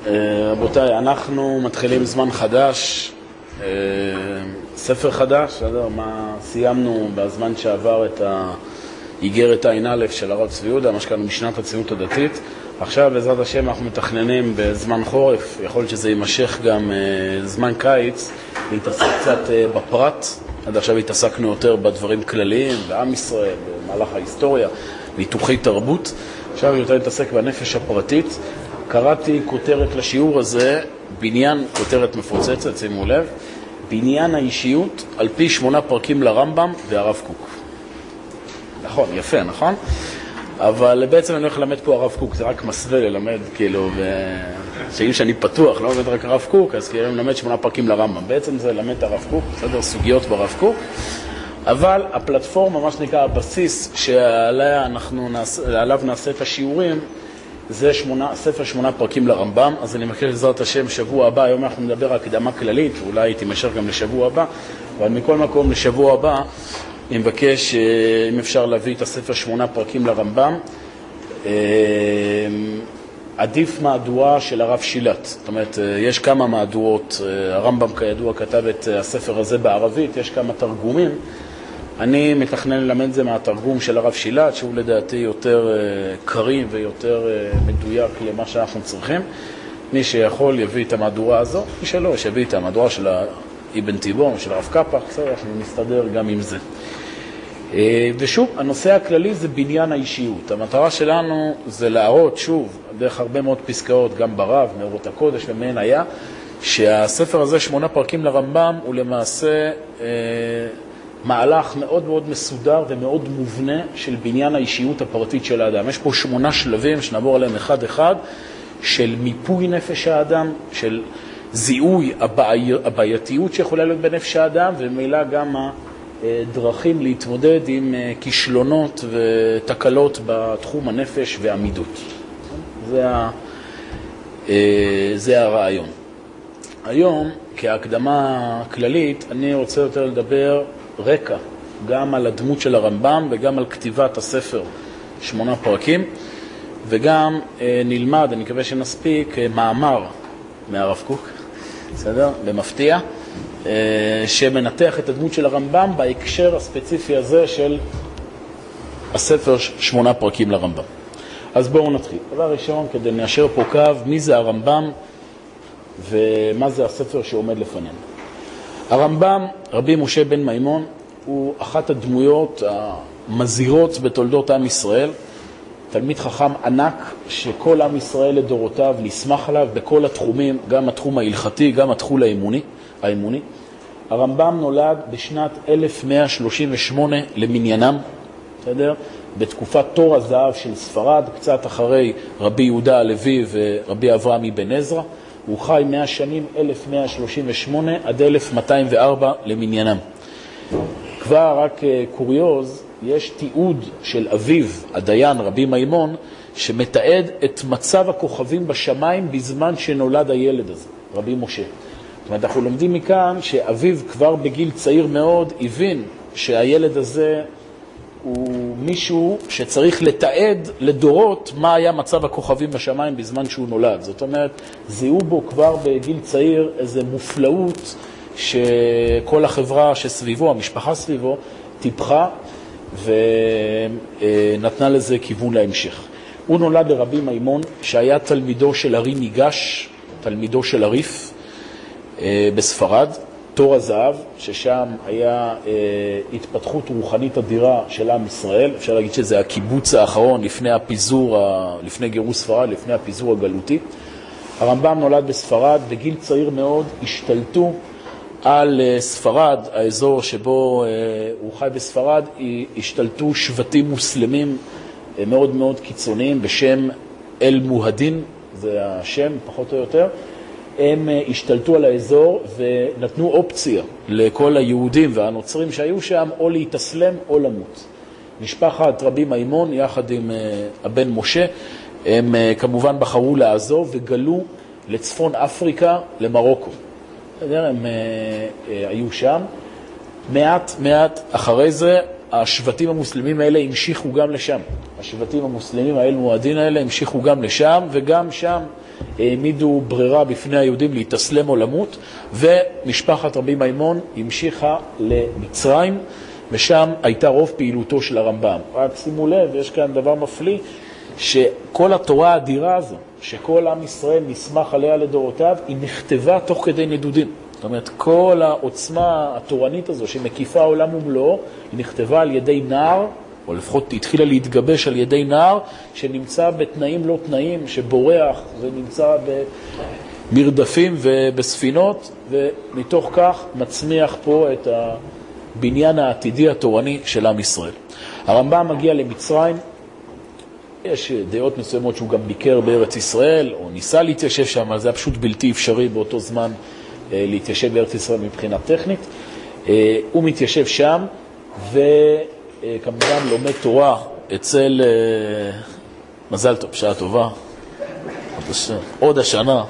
רבותיי, אנחנו מתחילים זמן חדש, ספר חדש, מה סיימנו בזמן שעבר את האיגרת הע"א של הרב צבי יהודה, מה שקראנו משנת הציונות הדתית. עכשיו בעזרת השם אנחנו מתכננים בזמן חורף, יכול להיות שזה יימשך גם זמן קיץ, להתעסק קצת בפרט. עד עכשיו התעסקנו יותר בדברים כלליים, בעם ישראל, במהלך ההיסטוריה, ניתוחי תרבות. עכשיו יותר להתעסק בנפש הפרטית. קראתי כותרת לשיעור הזה, בניין, כותרת מפוצצת, שימו לב, בניין האישיות על פי 8 פרקים לרמב"ם והרב קוק. נכון, יפה, נכון? אבל בעצם אני הולך ללמד פה הרב קוק, זה רק מסווה ללמד, כאילו, שאם שאני פתוח, לא ללמד רק הרב קוק, אז כאילו אני מלמד 8 פרקים לרמב"ם. בעצם זה ללמד את הרב קוק, בסדר, סוגיות ברב קוק, אבל הפלטפורמה, מה שנקרא, הבסיס שעליו נעשה את השיעורים, זה ספר 8 פרקים לרמב"ם. אז אני מבקש בעזרת השם שבוע הבא, היום אנחנו נדבר על הקדמה כללית, ואולי תימשך גם לשבוע הבא, אבל מכל מקום לשבוע הבא, אני מבקש, אם אפשר להביא את הספר 8 פרקים לרמב"ם, עדיף מהדורה של הרב שילת. זאת אומרת, יש כמה מהדורות, הרמב"ם כידוע כתב את הספר הזה בערבית, יש כמה תרגומים. אני מתכנן ללמד זה מהתרגום של הרב שילת, שהוא לדעתי יותר קריא ויותר מדויק למה שאנחנו צריכים. מי שיכול יביא את המהדורה הזו, מי שלא, שיביא את המהדורה של אבן תיבון, של הרב קפח, אנחנו נסתדר גם עם זה. ושוב, הנושא הכללי זה בניין האישיות. המטרה שלנו זה להראות, שוב, דרך הרבה מאוד פסקאות, גם ברב, מאורות הקודש ומעין היה, שהספר הזה 8 פרקים לרמב"ם הוא למעשה מהלך מאוד מאוד מסודר ומאוד מובנה של בניין האישיות הפרטית של האדם. יש פה 8 שלבים שנעבור עליהם אחד אחד, של מיפוי נפש האדם, של זיהוי הבעייתיות שיכולה להיות בנפש האדם, ומילא גם הדרכים להתמודד עם כישלונות ותקלות בתחום הנפש והמידות. זה הרעיון. היום, כהקדמה כללית, אני רוצה יותר לדבר רקע, גם על הדמות של הרמב"ם וגם על כתיבת הספר 8 פרקים, וגם נלמד, אני מקווה שנספיק, מאמר מהרב קוק, בסדר? במפתיע, שמנתח את הדמות של הרמב"ם בהקשר הספציפי הזה של הספר 8 פרקים לרמב"ם. אז בואו נתחיל. דבר ראשון, כדי נאשר פה קו, מי זה הרמב"ם ומה זה הספר שעומד לפנינו. הרמב"ם, רבי משה בן מימון, הוא אחת הדמויות המזהירות בתולדות עם ישראל, תלמיד חכם ענק שכל עם ישראל לדורותיו נסמך עליו בכל התחומים, גם התחום ההלכתי, גם התחום האמוני. הרמב"ם נולד בשנת 1138 למניינם, בסדר? בתקופת תור הזהב של ספרד, קצת אחרי רבי יהודה הלוי ורבי אברהם אבן עזרא. הוא חי 100 שנים, 1138 עד 1204 למניינם. כבר רק קוריוז, יש תיעוד של אביו, הדיין רבי מימון, שמתעד את מצב הכוכבים בשמיים בזמן שנולד הילד הזה, רבי משה. זאת אומרת, אנחנו לומדים מכאן שאביו כבר בגיל צעיר מאוד הבין שהילד הזה הוא מישהו שצריך לתעד לדורות מה היה מצב הכוכבים בשמיים בזמן שהוא נולד. זאת אומרת, זיהו בו כבר בגיל צעיר איזו מופלאות שכל החברה שסביבו, המשפחה סביבו, טיפחה ונתנה לזה כיוון להמשך. הוא נולד לרבי מימון שהיה תלמידו של ארי ניגש, תלמידו של הריף בספרד, תור הזהב, ששם היה התפתחות רוחנית אדירה של עם ישראל. אפשר להגיד שזה הקיבוץ האחרון לפני הפיזור, לפני גירוש ספרד, לפני הפיזור הגלותי. הרמב"ם נולד בספרד, בגיל צעיר מאוד השתלטו על ספרד, האזור שבו הוא חי בספרד, השתלטו שבטים מוסלמים מאוד מאוד קיצוניים בשם אל מוהדין, זה השם פחות או יותר. הם השתלטו על האזור ונתנו אופציה לכל היהודים והנוצרים שהיו שם או להתאסלם או למות. משפחת רבי מימון יחד עם הבן משה, הם כמובן בחרו לעזוב וגלו לצפון אפריקה, למרוקו. הם היו שם. מעט אחרי זה השבטים המוסלמים האלה המשיכו גם לשם. השבטים המוסלמים האל מועדין האלה המשיכו גם לשם, וגם שם העמידו ברירה בפני היהודים להתאסלם או למות, ומשפחת רבי מימון המשיכה למצרים, ושם הייתה רוב פעילותו של הרמב"ם. רק שימו לב, יש כאן דבר מפליא, שכל התורה האדירה הזו, שכל עם ישראל נסמך עליה לדורותיו, היא נכתבה תוך כדי נדודים. זאת אומרת, כל העוצמה התורנית הזו שמקיפה העולם ומלואו, היא נכתבה על ידי נער, או לפחות התחילה להתגבש על ידי נער, שנמצא בתנאים לא תנאים, שבורח ונמצא במרדפים ובספינות, ומתוך כך מצמיח פה את הבניין העתידי התורני של עם ישראל. הרמב"ם מגיע למצרים, יש דעות מסוימות שהוא גם ביקר בארץ ישראל, או ניסה להתיישב שם, אבל זה היה פשוט בלתי אפשרי באותו זמן להתיישב בארץ ישראל מבחינה טכנית. הוא מתיישב שם, וכמובן לומד תורה אצל, מזל טוב, שעה טובה, עוד השנה.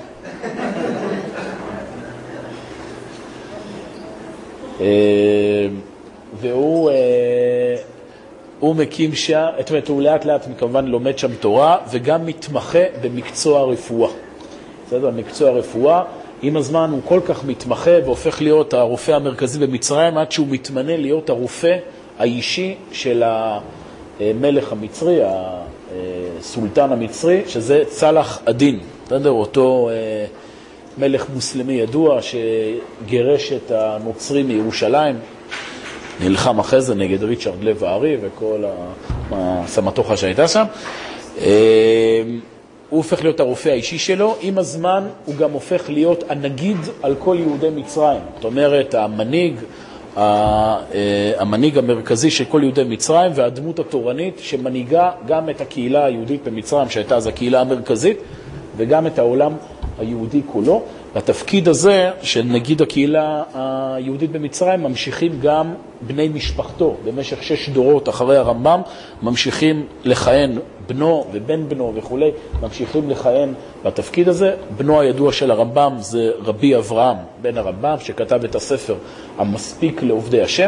והוא מקים שם, זאת אומרת, הוא לאט לאט כמובן לומד שם תורה, וגם מתמחה במקצוע הרפואה. בסדר, מקצוע הרפואה, עם הזמן הוא כל כך מתמחה והופך להיות הרופא המרכזי במצרים, עד שהוא מתמנה להיות הרופא האישי של המלך המצרי, הסולטן המצרי, שזה צלח א-דין. בסדר, אותו מלך מוסלמי ידוע שגירש את הנוצרים מירושלים, נלחם אחרי זה נגד ריצ'רד לב הארי וכל הסמטוחה שהייתה שם. הוא הופך להיות הרופא האישי שלו, עם הזמן הוא גם הופך להיות הנגיד על כל יהודי מצרים. זאת אומרת, המנהיג המרכזי של כל יהודי מצרים, והדמות התורנית שמנהיגה גם את הקהילה היהודית במצרים, שהייתה אז הקהילה המרכזית, וגם את העולם היהודי כולו. בתפקיד הזה של נגיד הקהילה היהודית במצרים ממשיכים גם בני משפחתו. במשך 6 דורות אחרי הרמב"ם ממשיכים לכהן בנו ובן בנו וכו', ממשיכים לכהן בתפקיד הזה. בנו הידוע של הרמב"ם זה רבי אברהם בן הרמב"ם, שכתב את הספר המספיק לעובדי השם.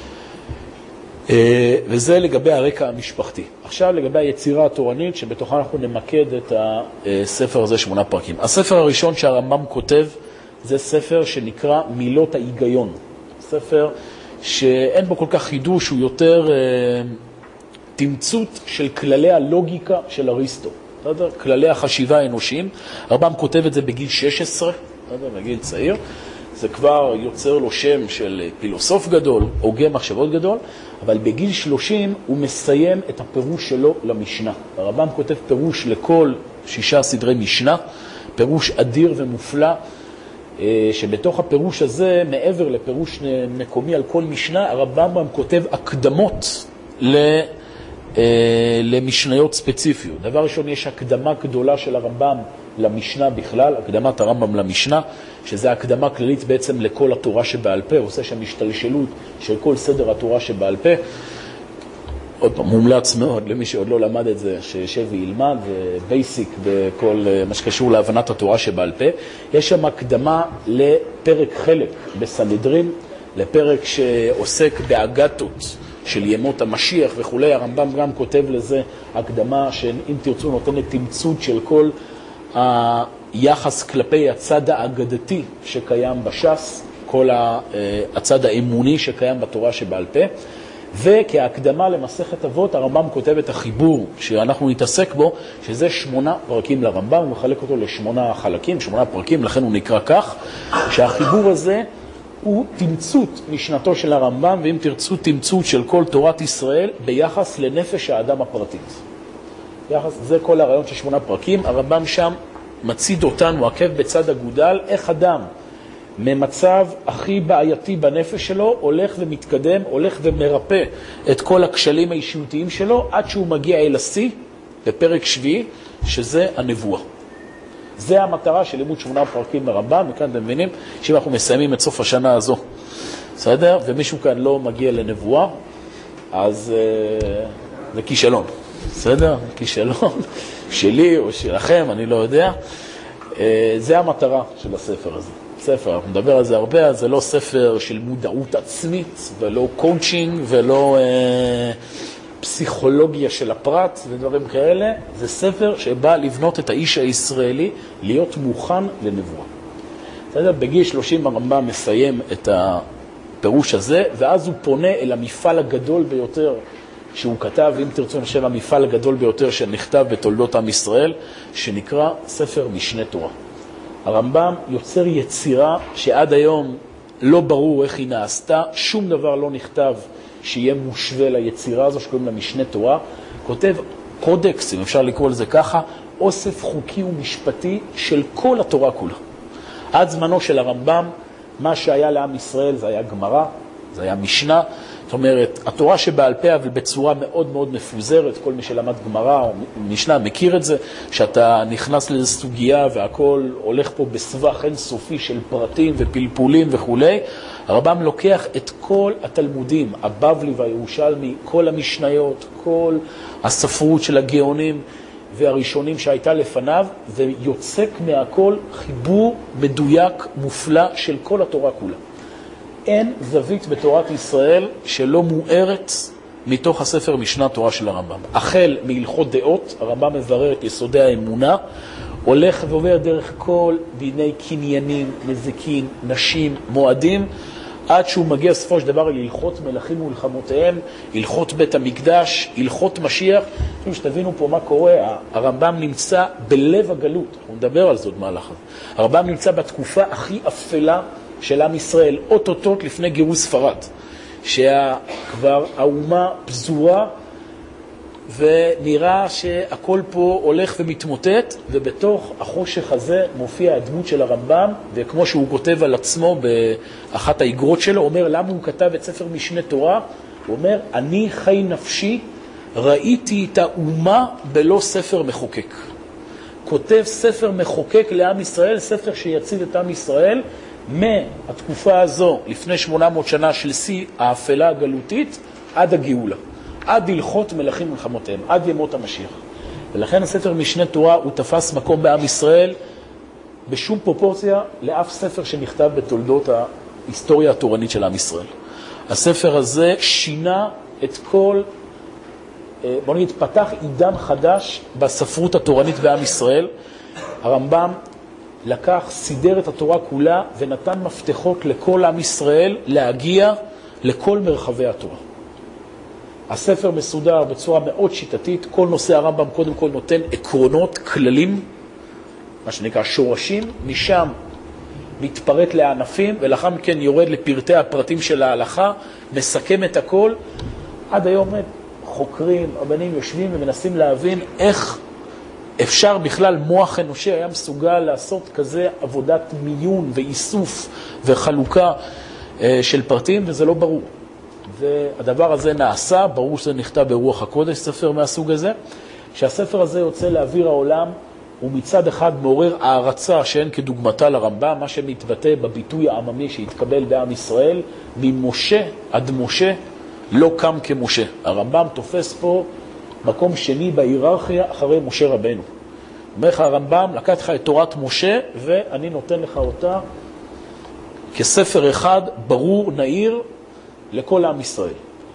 וזה לגבי הרקע המשפחתי. עכשיו לגבי היצירה התורנית, שבתוכה אנחנו נמקד את הספר הזה 8 פרקים. הספר הראשון שהרמב"ם כותב זה ספר שנקרא מילות ההיגיון. ספר שאין בו כל כך חידוש, הוא יותר תמצות של כללי הלוגיקה של אריסטו. כללי החשיבה האנושיים. הרמב"ם כותב את זה בגיל 16, בגיל צעיר. זה כבר יוצר לו שם של פילוסוף גדול, הוגה מחשבות גדול, אבל בגיל 30 הוא מסיים את הפירוש שלו למשנה. הרמב"ם כותב פירוש לכל 6 סדרי משנה, פירוש אדיר ומופלא, שבתוך הפירוש הזה, מעבר לפירוש מקומי על כל משנה, הרמב"ם כותב הקדמות למשניות ספציפיות. דבר ראשון, יש הקדמה גדולה של הרמב"ם למשנה בכלל, הקדמת הרמב"ם למשנה, שזה הקדמה כללית בעצם לכל התורה שבעל פה, עושה שם השתלשלות של כל סדר התורה שבעל פה. עוד פעם, מומלץ מאוד למי שעוד לא למד את זה, שישב וילמד, בייסיק בכל מה שקשור להבנת התורה שבעל פה. יש שם הקדמה לפרק חלק בסנהדרין, לפרק שעוסק באגתות של ימות המשיח וכו'. הרמב"ם גם כותב לזה הקדמה שאם תרצו נותנת תמצות של כל היחס כלפי הצד האגדתי שקיים בש"ס, כל הצד האמוני שקיים בתורה שבעל פה. וכהקדמה למסכת אבות, הרמב"ם כותב את החיבור שאנחנו נתעסק בו, שזה 8 פרקים לרמב"ם, הוא מחלק אותו ל8 חלקים, 8 פרקים, לכן הוא נקרא כך, שהחיבור הזה הוא תמצות משנתו של הרמב"ם, ואם תרצו תמצות של כל תורת ישראל ביחס לנפש האדם הפרטית. זה כל הרעיון של 8 פרקים. הרמב"ם שם מציד אותנו עקב בצד אגודל, איך אדם ממצב הכי בעייתי בנפש שלו הולך ומתקדם, הולך ומרפא את כל הכשלים האישיותיים שלו, עד שהוא מגיע אל השיא בפרק 7, שזה הנבואה. זה המטרה של לימוד 8 פרקים לרמב"ם. וכאן אתם מבינים שאם אנחנו מסיימים את סוף השנה הזו, בסדר? ומישהו כאן לא מגיע לנבואה, אז זה כישלון. בסדר? כישלון שלי או שלכם, אני לא יודע. זה המטרה של הספר הזה. ספר, אנחנו מדבר על זה הרבה, זה לא ספר של מודעות עצמית, ולא קואוצ'ינג, ולא פסיכולוגיה של הפרט ודברים כאלה, זה ספר שבא לבנות את האיש הישראלי להיות מוכן לנבואה. בסדר? בגיל 30 הרמב"ם מסיים את הפירוש הזה, ואז הוא פונה אל המפעל הגדול ביותר שהוא כתב, אם תרצו נחשב המפעל הגדול ביותר שנכתב בתולדות עם ישראל, שנקרא ספר משנה תורה. הרמב"ם יוצר יצירה שעד היום לא ברור איך היא נעשתה, שום דבר לא נכתב שיהיה מושווה ליצירה הזו שקוראים לה משנה תורה. כותב קודקס, אם אפשר לקרוא לזה ככה, אוסף חוקי ומשפטי של כל התורה כולה. עד זמנו של הרמב"ם, מה שהיה לעם ישראל זה היה גמרא, זה היה משנה. זאת אומרת, התורה שבעל פה, אבל בצורה מאוד מאוד מפוזרת, כל מי שלמד גמרא או משנה מכיר את זה, שאתה נכנס לאיזו סוגיה והכל הולך פה בסבך אינסופי של פרטים ופלפולים וכו'. הרמב"ם לוקח את כל התלמודים, הבבלי והירושלמי, כל המשניות, כל הספרות של הגאונים והראשונים שהייתה לפניו, ויוצק מהכל חיבור מדויק, מופלא של כל התורה כולה. אין זווית בתורת ישראל שלא מוארת מתוך הספר משנה תורה של הרמב"ם. החל מהלכות דעות, הרמב"ם מברר את יסודי האמונה, הולך ועובר דרך כל דיני קניינים, נזיקין, נשים, מועדים, עד שהוא מגיע סופו של דבר להלכות מלכים ומלחמותיהם, הלכות בית המקדש, הלכות משיח. שתבינו פה מה קורה, הרמב"ם נמצא בלב הגלות, אנחנו נדבר על זאת מהלך הזה. הרמב"ם נמצא בתקופה הכי אפלה של עם ישראל, אוטוטוט לפני גירוש ספרד, שכבר האומה פזורה, ונראה שהכל פה הולך ומתמוטט, ובתוך החושך הזה מופיע הדמות של הרמב"ם, וכמו שהוא כותב על עצמו באחת האגרות שלו, הוא אומר למה הוא כתב את ספר משנה תורה, הוא אומר, אני חי נפשי, ראיתי את האומה בלא ספר מחוקק. כותב ספר מחוקק לעם ישראל, ספר שיציב את עם ישראל, מהתקופה הזו, לפני 800 שנה של שיא האפלה הגלותית, עד הגאולה. עד הלכות מלכים ומלחמותיהם, עד ימות המשיח. ולכן הספר משנה תורה הוא תפס מקום בעם ישראל בשום פרופורציה לאף ספר שנכתב בתולדות ההיסטוריה התורנית של עם ישראל. הספר הזה שינה את כל, בוא נגיד, פתח עידן חדש בספרות התורנית בעם ישראל. הרמב"ם לקח, סידר את התורה כולה ונתן מפתחות לכל עם ישראל להגיע לכל מרחבי התורה. הספר מסודר בצורה מאוד שיטתית, כל נושא הרמב"ם קודם כל נותן עקרונות, כללים, מה שנקרא שורשים, משם מתפרט לענפים, ולאחר מכן יורד לפרטי הפרטים של ההלכה, מסכם את הכל. עד היום חוקרים, רבנים יושבים ומנסים להבין איך אפשר בכלל מוח אנושי היה מסוגל לעשות כזה עבודת מיון ואיסוף וחלוקה של פרטים, וזה לא ברור. והדבר הזה נעשה, ברור שזה נכתב ברוח הקודש, ספר מהסוג הזה. שהספר הזה יוצא לאוויר העולם, הוא מצד אחד מעורר הערצה שאין כדוגמתה לרמב"ם, מה שמתבטא בביטוי העממי שהתקבל בעם ישראל, ממשה עד משה לא קם כמשה. הרמב"ם תופס פה מקום שני בהיררכיה אחרי משה רבנו. אומר לך הרמב"ם, לקח לך את תורת משה ואני נותן לך אותה כספר אחד ברור, נעיר, לכל עם ישראל.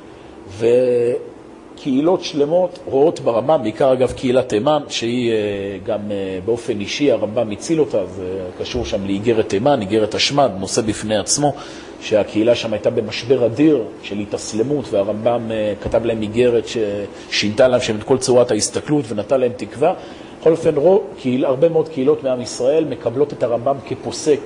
וקהילות שלמות רואות ברמב"ם, בעיקר אגב קהילת תימן, שהיא גם באופן אישי, הרמב"ם הציל אותה, זה קשור שם לאיגרת תימן, איגרת השמד, נושא בפני עצמו, שהקהילה שם הייתה במשבר אדיר של התאסלמות, והרמב"ם כתב להם איגרת ששינתה להם שם את כל צורת ההסתכלות ונתן להם תקווה. בכל אופן, הרבה מאוד קהילות מעם ישראל מקבלות את הרמב"ם כפוסק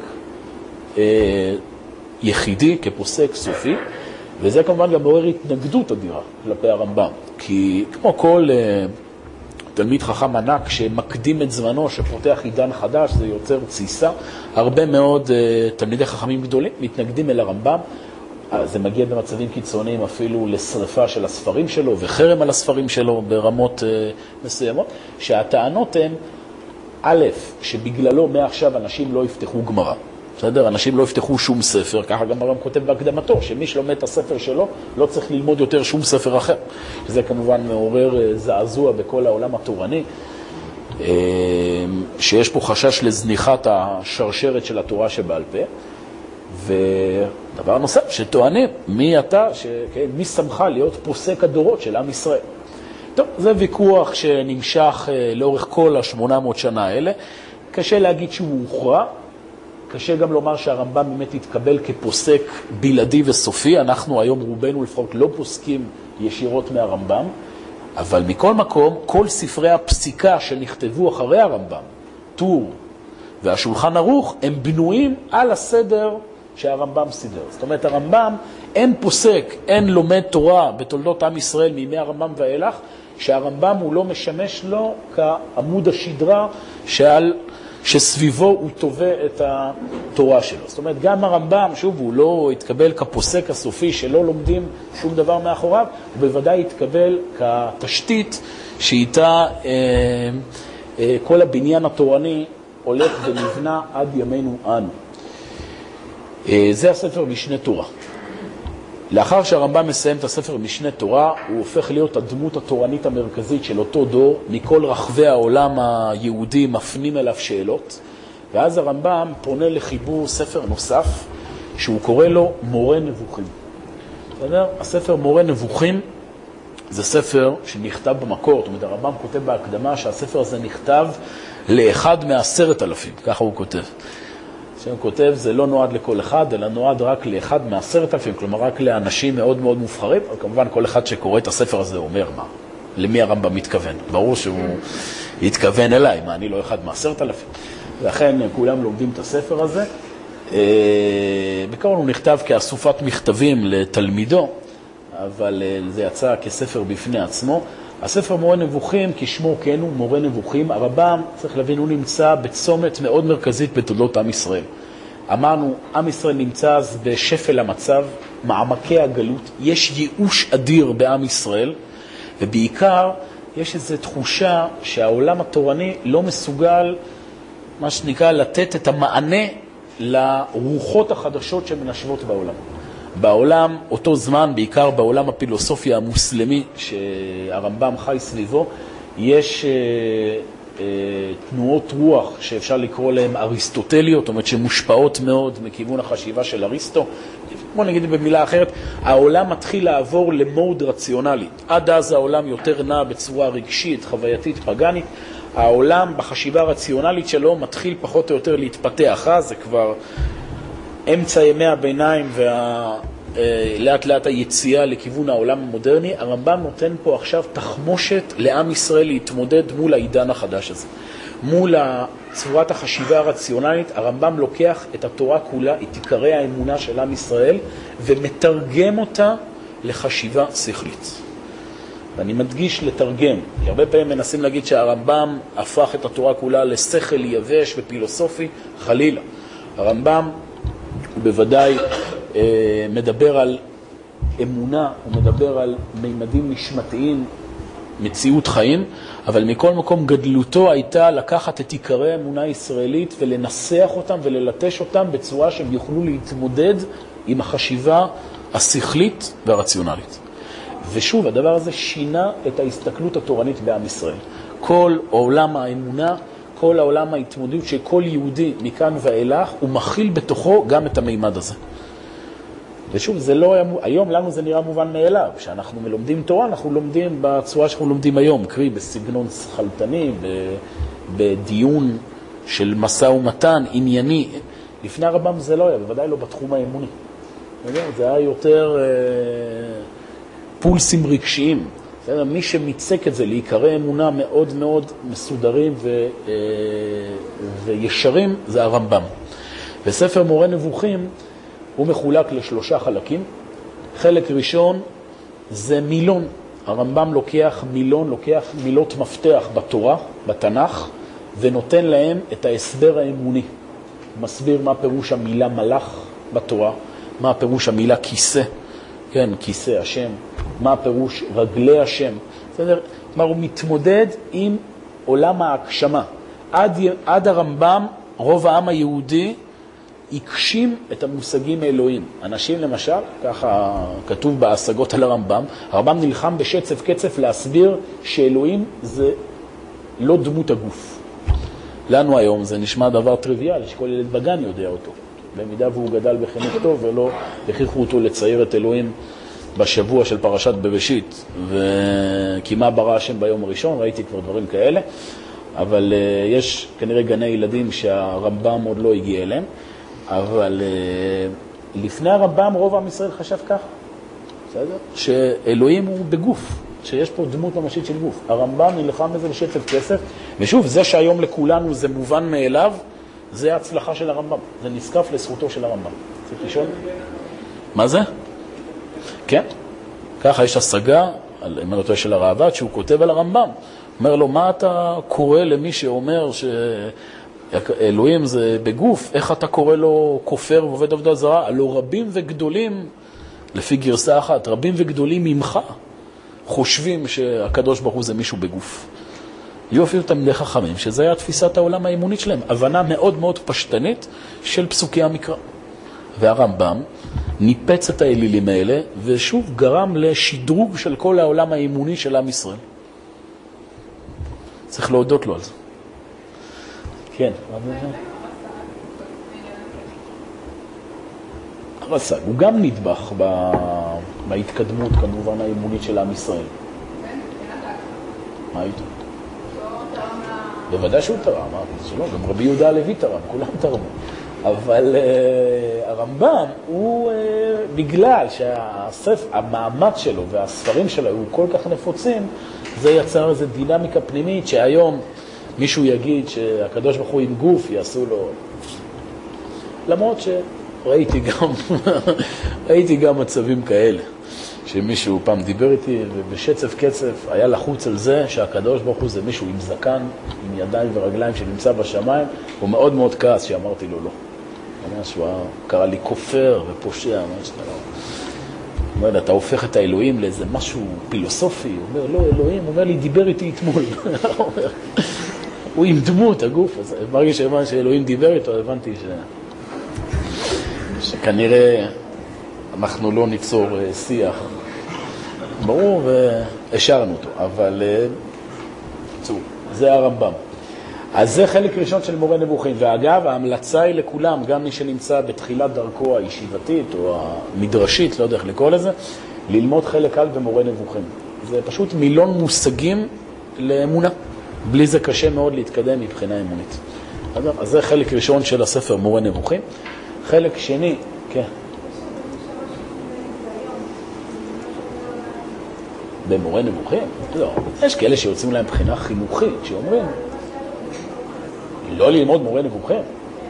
יחידי, כפוסק סופי, וזה כמובן גם מעורר התנגדות אדירה כלפי הרמב"ם, כי כמו כל תלמיד חכם ענק שמקדים את זמנו, שפותח עידן חדש, זה יוצר תסיסה. הרבה מאוד תלמידי חכמים גדולים מתנגדים אל הרמב"ם, זה מגיע במצבים קיצוניים אפילו לשריפה של הספרים שלו וחרם על הספרים שלו ברמות מסוימות, שהטענות הן א', שבגללו מעכשיו אנשים לא יפתחו גמרא. בסדר? אנשים לא יפתחו שום ספר, ככה גם הרמב"ם כותב בהקדמתו, שמי שלומד את הספר שלו לא צריך ללמוד יותר שום ספר אחר. זה כמובן מעורר זעזוע בכל העולם התורני, שיש פה חשש לזניחת השרשרת של התורה שבעל פה. ודבר נוסף, שטוענים, מי אתה, מי שמך להיות פוסק הדורות של עם ישראל? טוב, זה ויכוח שנמשך לאורך כל ה-800 שנה האלה. קשה להגיד שהוא הוכרע, קשה גם לומר שהרמב"ם באמת התקבל כפוסק בלעדי וסופי. אנחנו היום רובנו לפחות לא פוסקים ישירות מהרמב"ם, אבל מכל מקום, כל ספרי הפסיקה שנכתבו אחרי הרמב"ם, טור והשולחן ערוך, הם בנויים על הסדר שהרמב"ם סידר. זאת אומרת, הרמב"ם אין פוסק, אין לומד תורה בתולדות עם ישראל מימי הרמב"ם ואילך, שהרמב"ם הוא לא משמש לו כעמוד השדרה שסביבו הוא תובע את התורה שלו. זאת אומרת, גם הרמב"ם, שוב, הוא לא התקבל כפוסק הסופי שלא לומדים שום דבר מאחוריו, הוא בוודאי התקבל כתשתית שאיתה כל הבניין התורני הולך ונבנה עד ימינו אנו. זה הספר משנה תורה. לאחר שהרמב"ם מסיים את הספר משנה תורה, הוא הופך להיות הדמות התורנית המרכזית של אותו דור. מכל רחבי העולם היהודי מפנים אליו שאלות, ואז הרמב"ם פונה לחיבור ספר נוסף שהוא קורא לו מורה נבוכים. בסדר? הספר מורה נבוכים זה ספר שנכתב במקור. זאת אומרת, הרמב"ם כותב בהקדמה שהספר הזה נכתב לאחד מ10,000, ככה הוא כותב. שהוא כותב, זה לא נועד לכל אחד, אלא נועד רק לאחד מ10,000, כלומר רק לאנשים מאוד מאוד מובחרים, אבל כמובן כל אחד שקורא את הספר הזה אומר מה, למי הרמב"ם מתכוון. ברור שהוא יתכוון אליי, מה, אני לא אחד מ10,000. ולכן כולם לומדים את הספר הזה. בעיקרון הוא נכתב כאסופת מכתבים לתלמידו, אבל זה יצא כספר בפני עצמו. הספר מורה נבוכים, כשמו כן הוא מורה נבוכים. הרמב"ם, צריך להבין, הוא נמצא בצומת מאוד מרכזית בתולדות עם ישראל. אמרנו, עם ישראל נמצא אז בשפל המצב, מעמקי הגלות, יש ייאוש אדיר בעם ישראל, ובעיקר יש איזו תחושה שהעולם התורני לא מסוגל, מה שנקרא, לתת את המענה לרוחות החדשות שמנשבות בעולם. בעולם, אותו זמן, בעיקר בעולם הפילוסופיה המוסלמי שהרמב"ם חי סביבו, יש תנועות רוח שאפשר לקרוא להן אריסטוטליות, זאת אומרת שמושפעות מאוד מכיוון החשיבה של אריסטו. בוא נגיד במילה אחרת, העולם מתחיל לעבור למוד רציונלי. עד אז העולם יותר נע בצורה רגשית, חווייתית, פגנית. העולם בחשיבה הרציונלית שלו מתחיל פחות או יותר להתפתח. זה כבר אמצע ימי הביניים לאט לאט היציאה לכיוון העולם המודרני. הרמב"ם נותן פה עכשיו תחמושת לעם ישראל להתמודד מול העידן החדש הזה. מול צורת החשיבה הרציונלית, הרמב"ם לוקח את התורה כולה, את עיקרי האמונה של עם ישראל, ומתרגם אותה לחשיבה שכלית. ואני מדגיש לתרגם, כי הרבה פעמים מנסים להגיד שהרמב"ם הפך את התורה כולה לשכל יבש ופילוסופי, חלילה. הרמב"ם הוא בוודאי מדבר על אמונה, הוא מדבר על מימדים נשמתיים, מציאות חיים, אבל מכל מקום גדלותו הייתה לקחת את עיקרי האמונה הישראלית ולנסח אותם וללטש אותם בצורה שהם יוכלו להתמודד עם החשיבה השכלית והרציונלית. ושוב, הדבר הזה שינה את ההסתכלות התורנית בעם ישראל. כל עולם האמונה, כל העולם ההתמודדות שכל יהודי מכאן ואילך, הוא מכיל בתוכו גם את המימד הזה. ושוב, זה לא, היום לנו זה נראה מובן מאליו. כשאנחנו מלומדים תורה, אנחנו לומדים בצורה שאנחנו לומדים היום, קרי בסגנון שכלתני, בדיון של משא ומתן, ענייני. לפני הרמב"ם זה לא היה, בוודאי לא בתחום האמוני. זה היה יותר פולסים רגשיים. מי שמיצק את זה לעיקרי אמונה מאוד מאוד מסודרים וישרים, זה הרמב"ם. בספר מורה נבוכים הוא מחולק ל3 חלקים. חלק ראשון זה מילון. הרמב"ם לוקח מילון, לוקח מילות מפתח בתורה, בתנ"ך, ונותן להם את ההסבר האמוני. מסביר מה פירוש המילה מלאך בתורה, מה פירוש המילה כיסא, כן, כיסא השם, מה פירוש רגלי השם. בסדר? כלומר, הוא מתמודד עם עולם ההגשמה. עד הרמב"ם, רוב העם היהודי יקשים את המושגים האלוהים. אנשים למשל, ככה כתוב בהשגות על הרמב"ם, הרמב"ם נלחם בשצף קצף להסביר שאלוהים זה לא דמות הגוף. לנו היום זה נשמע דבר טריוויאלי, שכל ילד בגן יודע אותו. במידה והוא גדל בחינוך טוב ולא הכריחו אותו לצייר את אלוהים בשבוע של פרשת בראשית, וכי מה ברא השם ביום הראשון, ראיתי כבר דברים כאלה, אבל יש כנראה גני ילדים שהרמב"ם עוד לא הגיע אליהם, אבל לפני הרמב"ם רוב עם ישראל חשב ככה, בסדר? שאלוהים הוא בגוף, שיש פה דמות ממשית של גוף. הרמב"ם נלחם בזה בשצף כסף, ושוב, זה שהיום לכולנו זה מובן מאליו, זה ההצלחה של הרמב"ם, זה נזקף לזכותו של הרמב"ם. צריך לשאול? מה זה? כן, ככה יש השגה, אם אני לא טועה של הראב"ד, שהוא כותב על הרמב"ם. אומר לו, מה אתה קורא למי שאומר שאלוהים זה בגוף? איך אתה קורא לו כופר ועובד עבודה זרה? הלא רבים וגדולים, לפי גרסה אחת, רבים וגדולים ממך, חושבים שהקדוש ברוך הוא זה מישהו בגוף. יופי אותם די חכמים, שזה היה תפיסת העולם האמונית שלהם, הבנה מאוד מאוד פשטנית של פסוקי המקרא. והרמב"ם ניפץ את האלילים האלה, ושוב גרם לשדרוג של כל העולם האמוני של עם ישראל. צריך להודות לו על זה. כן. הרס"ג, הוא גם נדבך בהתקדמות כמובן האמונית של עם ישראל. מה איתו? בוודאי שהוא תרם, אמרתי שלא, גם רבי יהודה הלוי תרם, כולם תרמו. אבל הרמב"ם הוא, בגלל שהמאמץ שלו והספרים שלו הוא כל כך נפוצים, זה יצר איזו דינמיקה פנימית שהיום מישהו יגיד שהקדוש ברוך הוא עם גוף, יעשו לו... למרות שראיתי גם מצבים כאלה, שמישהו פעם דיבר איתי ובשצף קצף היה לחוץ על זה שהקדוש ברוך הוא זה מישהו עם זקן, עם ידיים ורגליים שנמצא בשמיים, הוא מאוד מאוד כעס שאמרתי לו לא. הוא קרא לי כופר ופושע, מה שאתה לא... הוא אומר, אתה הופך את האלוהים לאיזה משהו פילוסופי. הוא אומר, לא, אלוהים, הוא אומר לי, דיבר איתי אתמול. הוא עם דמות, הגוף. אז ברגע שהבנתי שאלוהים דיבר איתו, הבנתי שכנראה אנחנו לא ניצור שיח. ברור, והשארנו אותו. אבל זה הרמב"ם. אז זה חלק ראשון של מורה נבוכים. ואגב, ההמלצה היא לכולם, גם מי שנמצא בתחילת דרכו הישיבתית או המדרשית, לא יודע איך לקרוא לזה, ללמוד חלק א' במורה נבוכים. זה פשוט מילון מושגים לאמונה. בלי זה קשה מאוד להתקדם מבחינה אמונית. אז זה חלק ראשון של הספר מורה נבוכים. חלק שני, כן. במורה נבוכים? לא. יש כאלה שיוצאים להם בחינה חינוכית, שאומרים, לא ללמוד מורה נבוכים.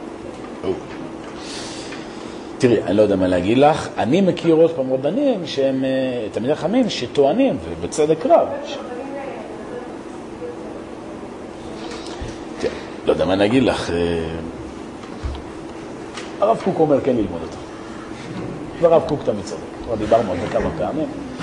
תראי, אני לא יודע מה להגיד לך. אני מכיר עוד פעם רבנים שהם תלמידי חכמים שטוענים, ובצדק רב. תראי, לא יודע מה להגיד לך. הרב קוק אומר כן ללמוד אותו. והרב קוק תמיד צודק. כבר דיברנו על זה כמה פעמים.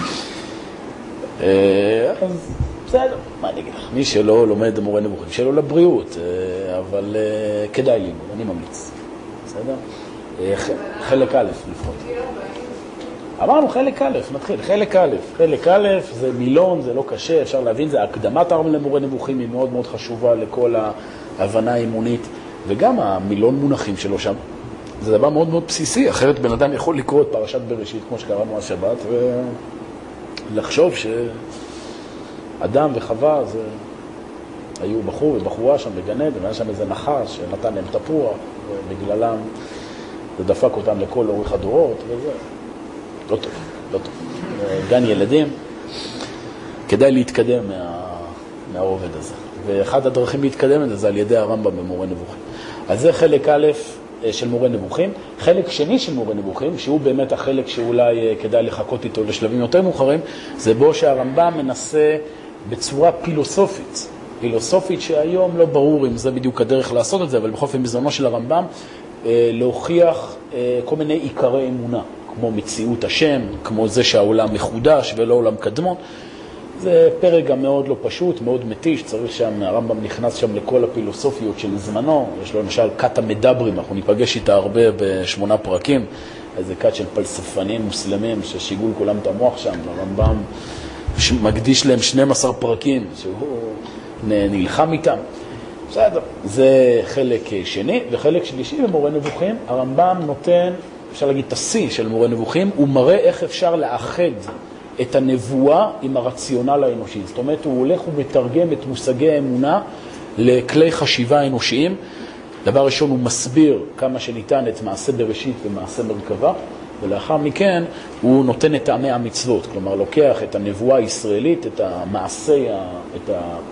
אז בסדר, מה אני אגיד לך? מי שלא לומד מורה נבוכים, שלא לבריאות, אבל כדאי ללמוד, אני ממליץ. בסדר? חלק א' לפחות. אמרנו חלק א', נתחיל. חלק א'. חלק א' זה מילון, זה לא קשה, אפשר להבין, זה הקדמת הרב למורה נבוכים, היא מאוד מאוד חשובה לכל ההבנה האמונית, וגם המילון מונחים שלו שם. זה דבר מאוד מאוד בסיסי, אחרת בן אדם יכול לקרוא את פרשת בראשית, כמו שקראנו השבת, ולחשוב שאדם וחווה זה... היו בחור ובחורה שם בגן עדן, והיה שם איזה נחש שנתן להם תפוח, ובגללם זה דפק אותם לכל אורך הדורות, וזה לא טוב, לא טוב. גן ילדים, כדאי להתקדם מהעובד הזה. ואחד הדרכים להתקדם את זה, זה על ידי הרמב"ם במורה נבוכים. אז זה חלק א' של מורה נבוכים. חלק שני של מורה נבוכים, שהוא באמת החלק שאולי כדאי לחכות איתו לשלבים יותר מאוחרים, זה בו שהרמב"ם מנסה בצורה פילוסופית שהיום לא ברור אם זה בדיוק הדרך לעשות את זה, אבל בכל אופן בזמנו של הרמב"ם להוכיח כל מיני עיקרי אמונה, כמו מציאות השם, כמו זה שהעולם מחודש ולא עולם קדמון. זה פרק גם מאוד לא פשוט, מאוד מתיש, צריך שם, הרמב"ם נכנס שם לכל הפילוסופיות של זמנו, יש לו למשל קאט המדברים, אנחנו ניפגש איתה הרבה ב8 פרקים, איזה קאט של פלספנים מוסלמים ששיגעו כולם את המוח שם, הרמב"ם מקדיש להם 12 פרקים, שהוא נלחם איתם. בסדר, זה חלק שני, וחלק שלישי במורה נבוכים, הרמב"ם נותן אפשר להגיד את השיא של מורה נבוכים, הוא מראה איך אפשר לאחד את הנבואה עם הרציונל האנושי. זאת אומרת, הוא הולך ומתרגם את מושגי האמונה לכלי חשיבה אנושיים. דבר ראשון, הוא מסביר כמה שניתן את מעשה בראשית ומעשה מרכבה, ולאחר מכן הוא נותן את טעמי המצוות. כלומר, לוקח את הנבואה הישראלית, את המעשה, את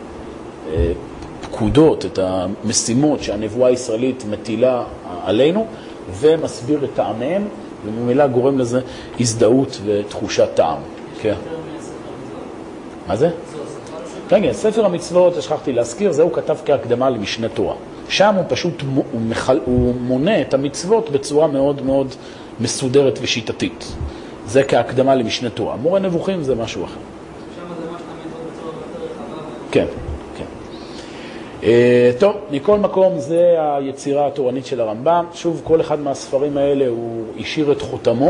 הפקודות, את המשימות שהנבואה הישראלית מטילה עלינו, ומסביר את טעמיהם, וממילא גורם לזה הזדהות ותחושת טעם. כן. מה זה? כן, ספר המצוות, שכחתי להזכיר, זה הוא כתב כהקדמה למשנה תורה. שם הוא פשוט, הוא מונה את המצוות בצורה מאוד מאוד מסודרת ושיטתית. זה כהקדמה למשנה תורה. מורה נבוכים זה משהו אחר. שם זה מה שאתה מתאות בצורה יותר רחבה. כן, כן. טוב, מכל מקום זה היצירה התורנית של הרמב"ם. שוב, כל אחד מהספרים האלה הוא השאיר את חותמו.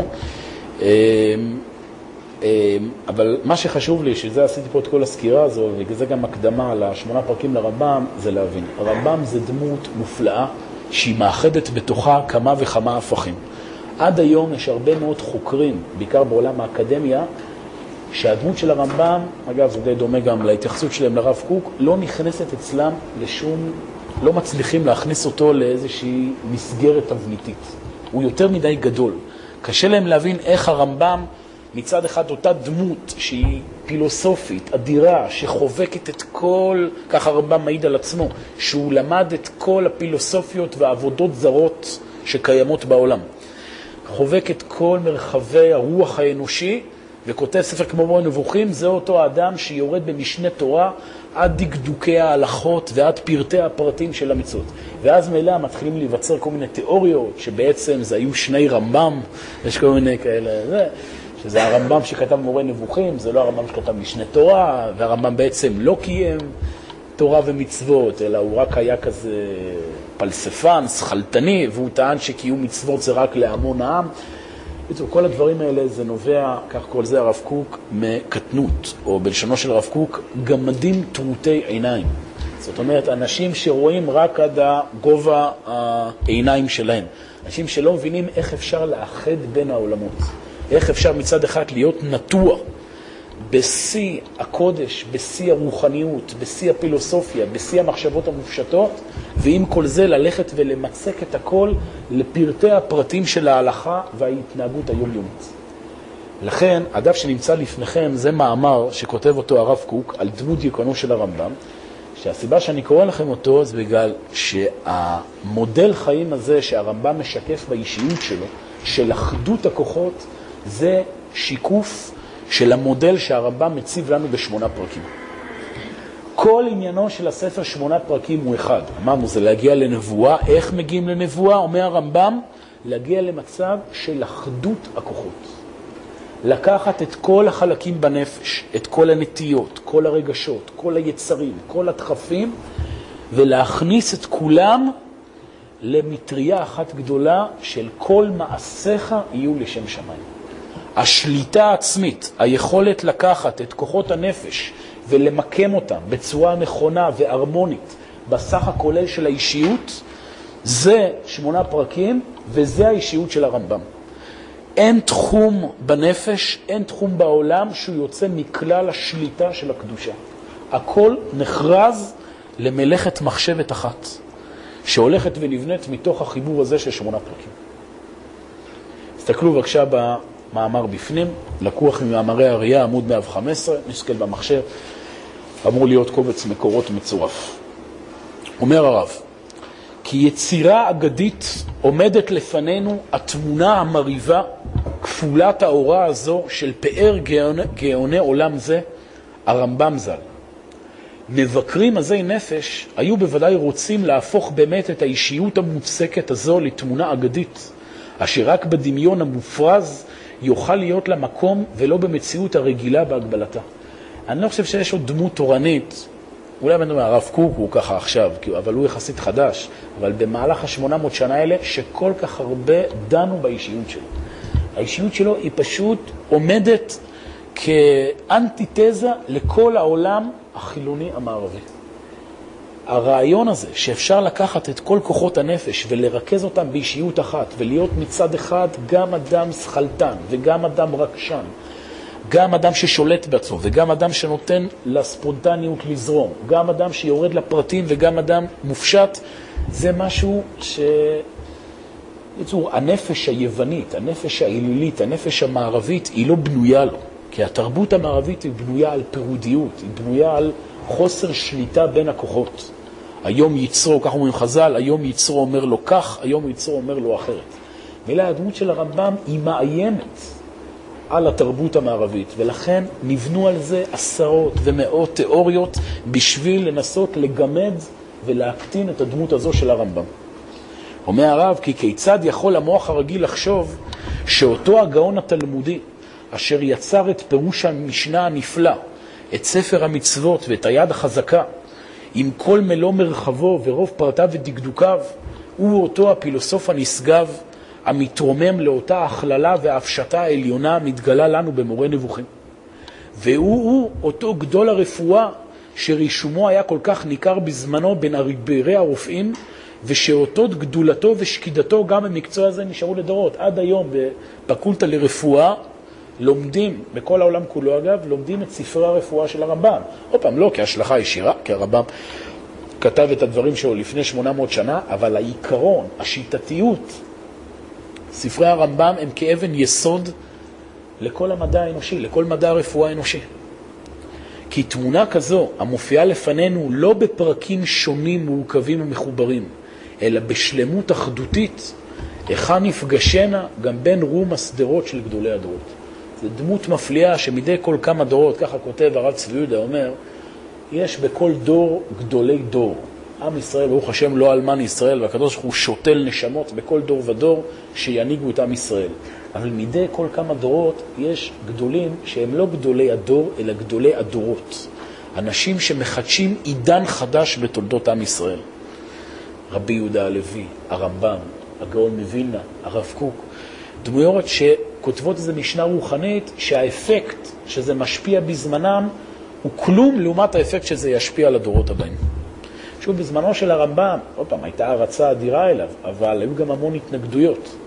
אבל מה שחשוב לי, שזה עשיתי פה את כל הסקירה הזו, וזה גם הקדמה ל8 פרקים לרמב"ם, זה להבין. הרמב"ם זה דמות מופלאה שהיא מאחדת בתוכה כמה וכמה הפכים. עד היום יש הרבה מאוד חוקרים, בעיקר בעולם האקדמיה, שהדמות של הרמב"ם, אגב זה די דומה גם להתייחסות שלהם לרב קוק, לא נכנסת אצלם לשום, לא מצליחים להכניס אותו לאיזושהי מסגרת תבניתית. הוא יותר מדי גדול. קשה להם להבין איך הרמב"ם, מצד אחד אותה דמות שהיא פילוסופית, אדירה, שחובקת את כל, ככה הרמב"ם מעיד על עצמו, שהוא למד את כל הפילוסופיות והעבודות זרות שקיימות בעולם. חובק את כל מרחבי הרוח האנושי, וכותב ספר כמו מורה נבוכים, זה אותו האדם שיורד במשנה תורה עד דקדוקי ההלכות ועד פרטי הפרטים של המצוות. ואז מלא מתחילים להיווצר כל מיני תיאוריות, שבעצם זה היו שני רמב"ם, יש כל מיני כאלה, שזה הרמב"ם שכתב מורה נבוכים, זה לא הרמב"ם שכתב משנה תורה, והרמב"ם בעצם לא קיים תורה ומצוות, אלא הוא רק היה כזה פלספן, שכלתני, והוא טען שקיום מצוות זה רק להמון העם. כל הדברים האלה זה נובע, כך כל זה הרב קוק, מקטנות, או בלשונו של הרב קוק, גמדים טרוטי עיניים. זאת אומרת, אנשים שרואים רק עד הגובה העיניים שלהם. אנשים שלא מבינים איך אפשר לאחד בין העולמות. איך אפשר מצד אחד להיות נטוע בשיא הקודש, בשיא הרוחניות, בשיא הפילוסופיה, בשיא המחשבות המופשטות, ועם כל זה ללכת ולמצק את הכל לפרטי הפרטים של ההלכה וההתנהגות היומיומית. לכן, הדף שנמצא לפניכם זה מאמר שכותב אותו הרב קוק על דמות דיוקנו של הרמב"ם, שהסיבה שאני קורא לכם אותו זה בגלל שהמודל חיים הזה שהרמב"ם משקף באישיות שלו, של אחדות הכוחות, זה שיקוף של המודל שהרמב"ם מציב לנו ב8 פרקים. כל עניינו של הספר 8 פרקים הוא אחד. אמרנו, זה להגיע לנבואה. איך מגיעים לנבואה? אומר הרמב"ם, להגיע למצב של אחדות הכוחות. לקחת את כל החלקים בנפש, את כל הנטיות, כל הרגשות, כל היצרים, כל הדחפים, ולהכניס את כולם למטריה אחת גדולה של כל מעשיך יהיו לשם שמיים. השליטה העצמית, היכולת לקחת את כוחות הנפש ולמקם אותם בצורה נכונה והרמונית בסך הכולל של האישיות, זה 8 פרקים וזה האישיות של הרמב"ם. אין תחום בנפש, אין תחום בעולם שהוא יוצא מכלל השליטה של הקדושה. הכל נחרז למלאכת מחשבת אחת, שהולכת ונבנית מתוך החיבור הזה של 8 פרקים. תסתכלו בבקשה במאמר בפנים, לקוח ממאמרי הראייה, עמוד 115, נסתכל במחשב, אמור להיות קובץ מקורות מצורף. אומר הרב, כי יצירה אגדית עומדת לפנינו התמונה המריבה, כפולת האורה הזו של פאר גאוני עולם זה, הרמב"ם ז"ל. מבקרים עזי נפש היו בוודאי רוצים להפוך באמת את האישיות המופסקת הזו לתמונה אגדית, אשר רק בדמיון המופרז יוכל להיות לה מקום ולא במציאות הרגילה בהגבלתה. אני לא חושב שיש עוד דמות תורנית, אולי בנו הרב קוק הוא ככה עכשיו, אבל הוא יחסית חדש, אבל במהלך ה800 שנה האלה שכל כך הרבה דנו באישיות שלו. האישיות שלו היא פשוט עומדת כאנטיתזה לכל העולם החילוני המערבי. הרעיון הזה שאפשר לקחת את כל כוחות הנפש ולרכז אותם באישיות אחת ולהיות מצד אחד גם אדם שכלתן וגם אדם רכשן, גם אדם ששולט בעצמו וגם אדם שנותן לספונטניות לזרום, גם אדם שיורד לפרטים וגם אדם מופשט, זה משהו הנפש היוונית, הנפש האלילית, הנפש המערבית היא לא בנויה לו, כי התרבות המערבית היא בנויה על פירודיות, היא בנויה על חוסר שליטה בין הכוחות. היום יצרו, כך אומרים חז"ל, היום יצרו אומר לו כך, היום יצרו אומר לו אחרת. מילה הדמות של הרמב"ם היא מאיימת על התרבות המערבית, ולכן נבנו על זה עשרות ומאות תיאוריות בשביל לנסות לגמד ולהקטין את הדמות הזו של הרמב"ם. אומר הרב, כי כיצד יכול המוח הרגיל לחשוב שאותו הגאון התלמודי, אשר יצר את פירוש המשנה הנפלא, את ספר המצוות ואת היד החזקה, עם כל מלוא מרחבו ורוב פרטיו ודקדוקיו, הוא אותו הפילוסוף הנשגב, המתרומם לאותה הכללה וההפשטה העליונה מתגלה לנו במורה נבוכים. והוא אותו גדול הרפואה שרישומו היה כל כך ניכר בזמנו בין הריברי הרופאים, ושאותות גדולתו ושקידתו גם במקצוע הזה נשארו לדורות. עד היום בפקולטה לרפואה לומדים, בכל העולם כולו אגב, לומדים את ספרי הרפואה של הרמב"ם. עוד פעם, לא כהשלכה ישירה, כי הרמב"ם כתב את הדברים שלו לפני 800 שנה, אבל העיקרון, השיטתיות, ספרי הרמב"ם הם כאבן יסוד לכל המדע האנושי, לכל מדע הרפואה האנושי. כי תמונה כזו המופיעה לפנינו לא בפרקים שונים מורכבים ומחוברים, אלא בשלמות אחדותית, היכן נפגשנה גם בין רום הסדרות של גדולי הדורות. זו דמות מפליאה שמדי כל כמה דורות, ככה כותב הרב צבי יהודה, אומר, יש בכל דור גדולי דור. עם ישראל, ברוך השם, לא אלמן ישראל, והקדוש הוא שותל נשמות בכל דור ודור שיניגו את עם ישראל. אבל מדי כל כמה דורות יש גדולים שהם לא גדולי הדור, אלא גדולי הדורות. אנשים שמחדשים עידן חדש בתולדות עם ישראל. רבי יהודה הלוי, הרמב"ם, הגאון מווילנה, הרב קוק, דמויות שכותבות איזו משנה רוחנית שהאפקט שזה משפיע בזמנם הוא כלום לעומת האפקט שזה ישפיע על הדורות הבאים. שוב, בזמנו של הרמב"ם, עוד פעם, הייתה הרצה אדירה אליו, אבל היו גם המון התנגדויות.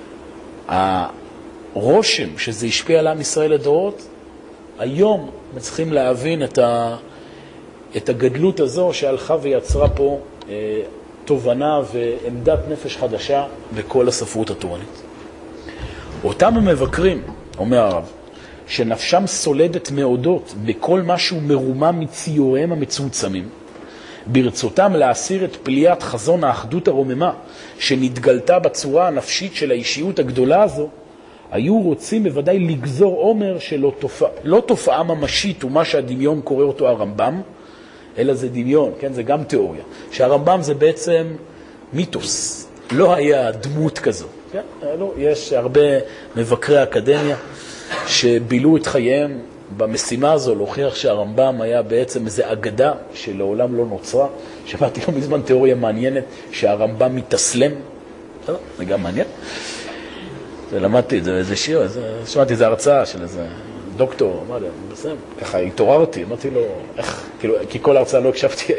הרושם שזה השפיע על עם ישראל לדורות, היום צריכים להבין את הגדלות הזו שהלכה ויצרה פה תובנה ועמדת נפש חדשה בכל הספרות התורנית. אותם המבקרים, אומר הרב, שנפשם סולדת מעודות בכל משהו מרומם מציוריהם המצומצמים, ברצותם להסיר את פליאת חזון האחדות הרוממה שנתגלתה בצורה הנפשית של האישיות הגדולה הזו, היו רוצים בוודאי לגזור עומר שלא לא תופעה ממשית ומה שהדמיון קורא אותו הרמב"ם, אלא זה דמיון, כן? זה גם תיאוריה. שהרמב"ם זה בעצם מיתוס, לא היה דמות כזו. כן? לא, יש הרבה מבקרי אקדמיה שבילו את חייהם במשימה הזו, להוכיח שהרמב"ם היה בעצם איזו אגדה שלעולם לא נוצרה. שמעתי לא מזמן תיאוריה מעניינת שהרמב"ם מתאסלם. זה גם מעניין. למדתי את זה, איזה שיר, שמעתי איזו הרצאה של איזה דוקטור, אמר לי, בסדר, ככה התעוררתי, אמרתי לו, איך, כאילו, כי כל הרצאה לא הקשבתי,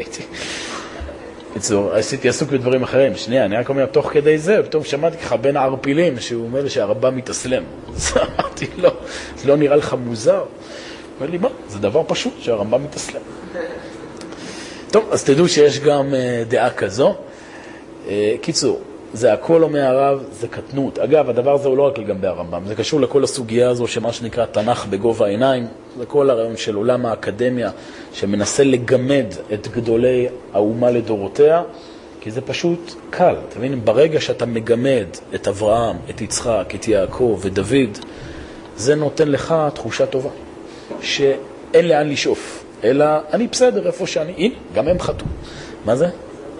עשיתי עסוק בדברים אחרים, שנייה, אני רק אומר, תוך כדי זה, פתאום שמעתי ככה בין הערפילים, שהוא אומר לי שהרמב"ם מתאסלם. אז אמרתי, לא, זה לא נראה לך מוזר? אומר לי, מה? זה דבר פשוט שהרמב"ם מתאסלם. טוב, אז תדעו שיש גם דעה כזו. קיצור, זה הכל אומר הרב, זה קטנות. אגב, הדבר הזה הוא לא רק לגבי הרמב"ם, זה קשור לכל הסוגיה הזו שמה שנקרא תנ"ך בגובה העיניים, זה כל הרעיון של עולם האקדמיה שמנסה לגמד את גדולי האומה לדורותיה, כי זה פשוט קל. אתה מבין, ברגע שאתה מגמד את אברהם, את יצחק, את יעקב ודוד, זה נותן לך תחושה טובה, שאין לאן לשאוף, אלא אני בסדר איפה שאני, הנה, גם הם חטאו. מה זה?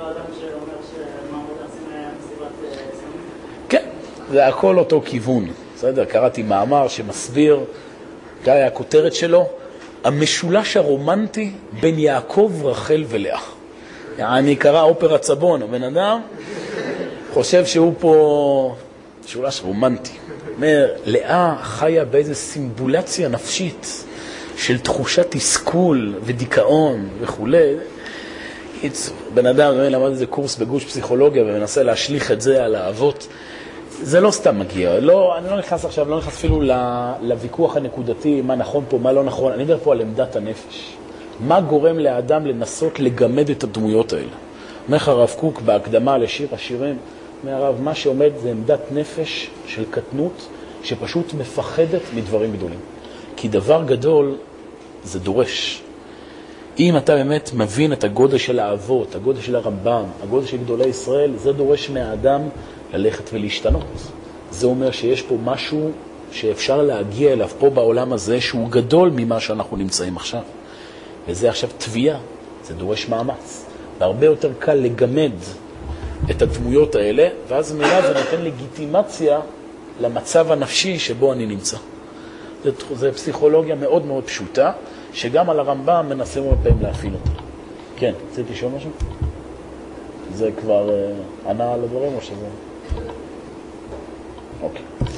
זה הכל אותו כיוון. בסדר? קראתי מאמר שמסביר, זה היה הכותרת שלו, המשולש הרומנטי בין יעקב, רחל ולאה. אני קרא אופרה צבון, הבן אדם חושב שהוא פה משולש רומנטי. אומר, לאה חיה באיזו סימבולציה נפשית של תחושת תסכול ודיכאון וכו'. בקיצור, בן אדם למד איזה קורס בגוש פסיכולוגיה ומנסה להשליך את זה על האבות. זה לא סתם מגיע. לא, אני לא נכנס עכשיו, לא נכנס אפילו לוויכוח הנקודתי, מה נכון פה, מה לא נכון. אני מדבר פה על עמדת הנפש. מה גורם לאדם לנסות לגמד את הדמויות האלה? אומר הרב קוק בהקדמה לשיר השירים, אומר הרב, מה שעומד זה עמדת נפש של קטנות, שפשוט מפחדת מדברים גדולים. כי דבר גדול זה דורש. אם אתה באמת מבין את הגודל של האבות, הגודל של הרמב"ם, הגודל של גדולי ישראל, זה דורש מהאדם ללכת ולהשתנות. זה אומר שיש פה משהו שאפשר להגיע אליו פה בעולם הזה, שהוא גדול ממה שאנחנו נמצאים עכשיו. וזה עכשיו תביעה, זה דורש מאמץ. והרבה יותר קל לגמד את הדמויות האלה, ואז מילה זה נותן לגיטימציה למצב הנפשי שבו אני נמצא. זה פסיכולוגיה מאוד מאוד פשוטה, שגם על הרמב"ם מנסים הרבה פעמים להפעיל אותה. כן, רציתי לשאול משהו? זה כבר ענה על הדברים או שזה? אוקיי.